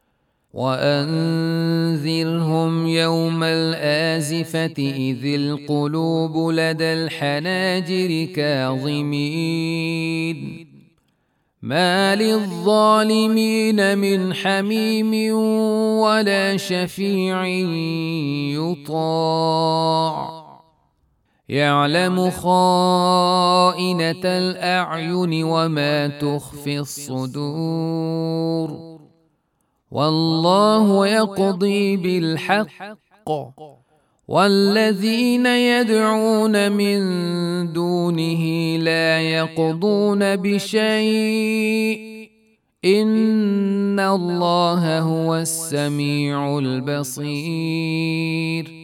Speaker 3: وأنذرهم يوم الآزفة إذ القلوب لدى الحناجر كاظمين ما للظالمين من حميم ولا شفيع يطاع يعلم خائنة الأعين وما تخفي الصدور والله يقضي بالحق والذين يدعون من دونه لا يقضون بشيء إن الله هو السميع البصير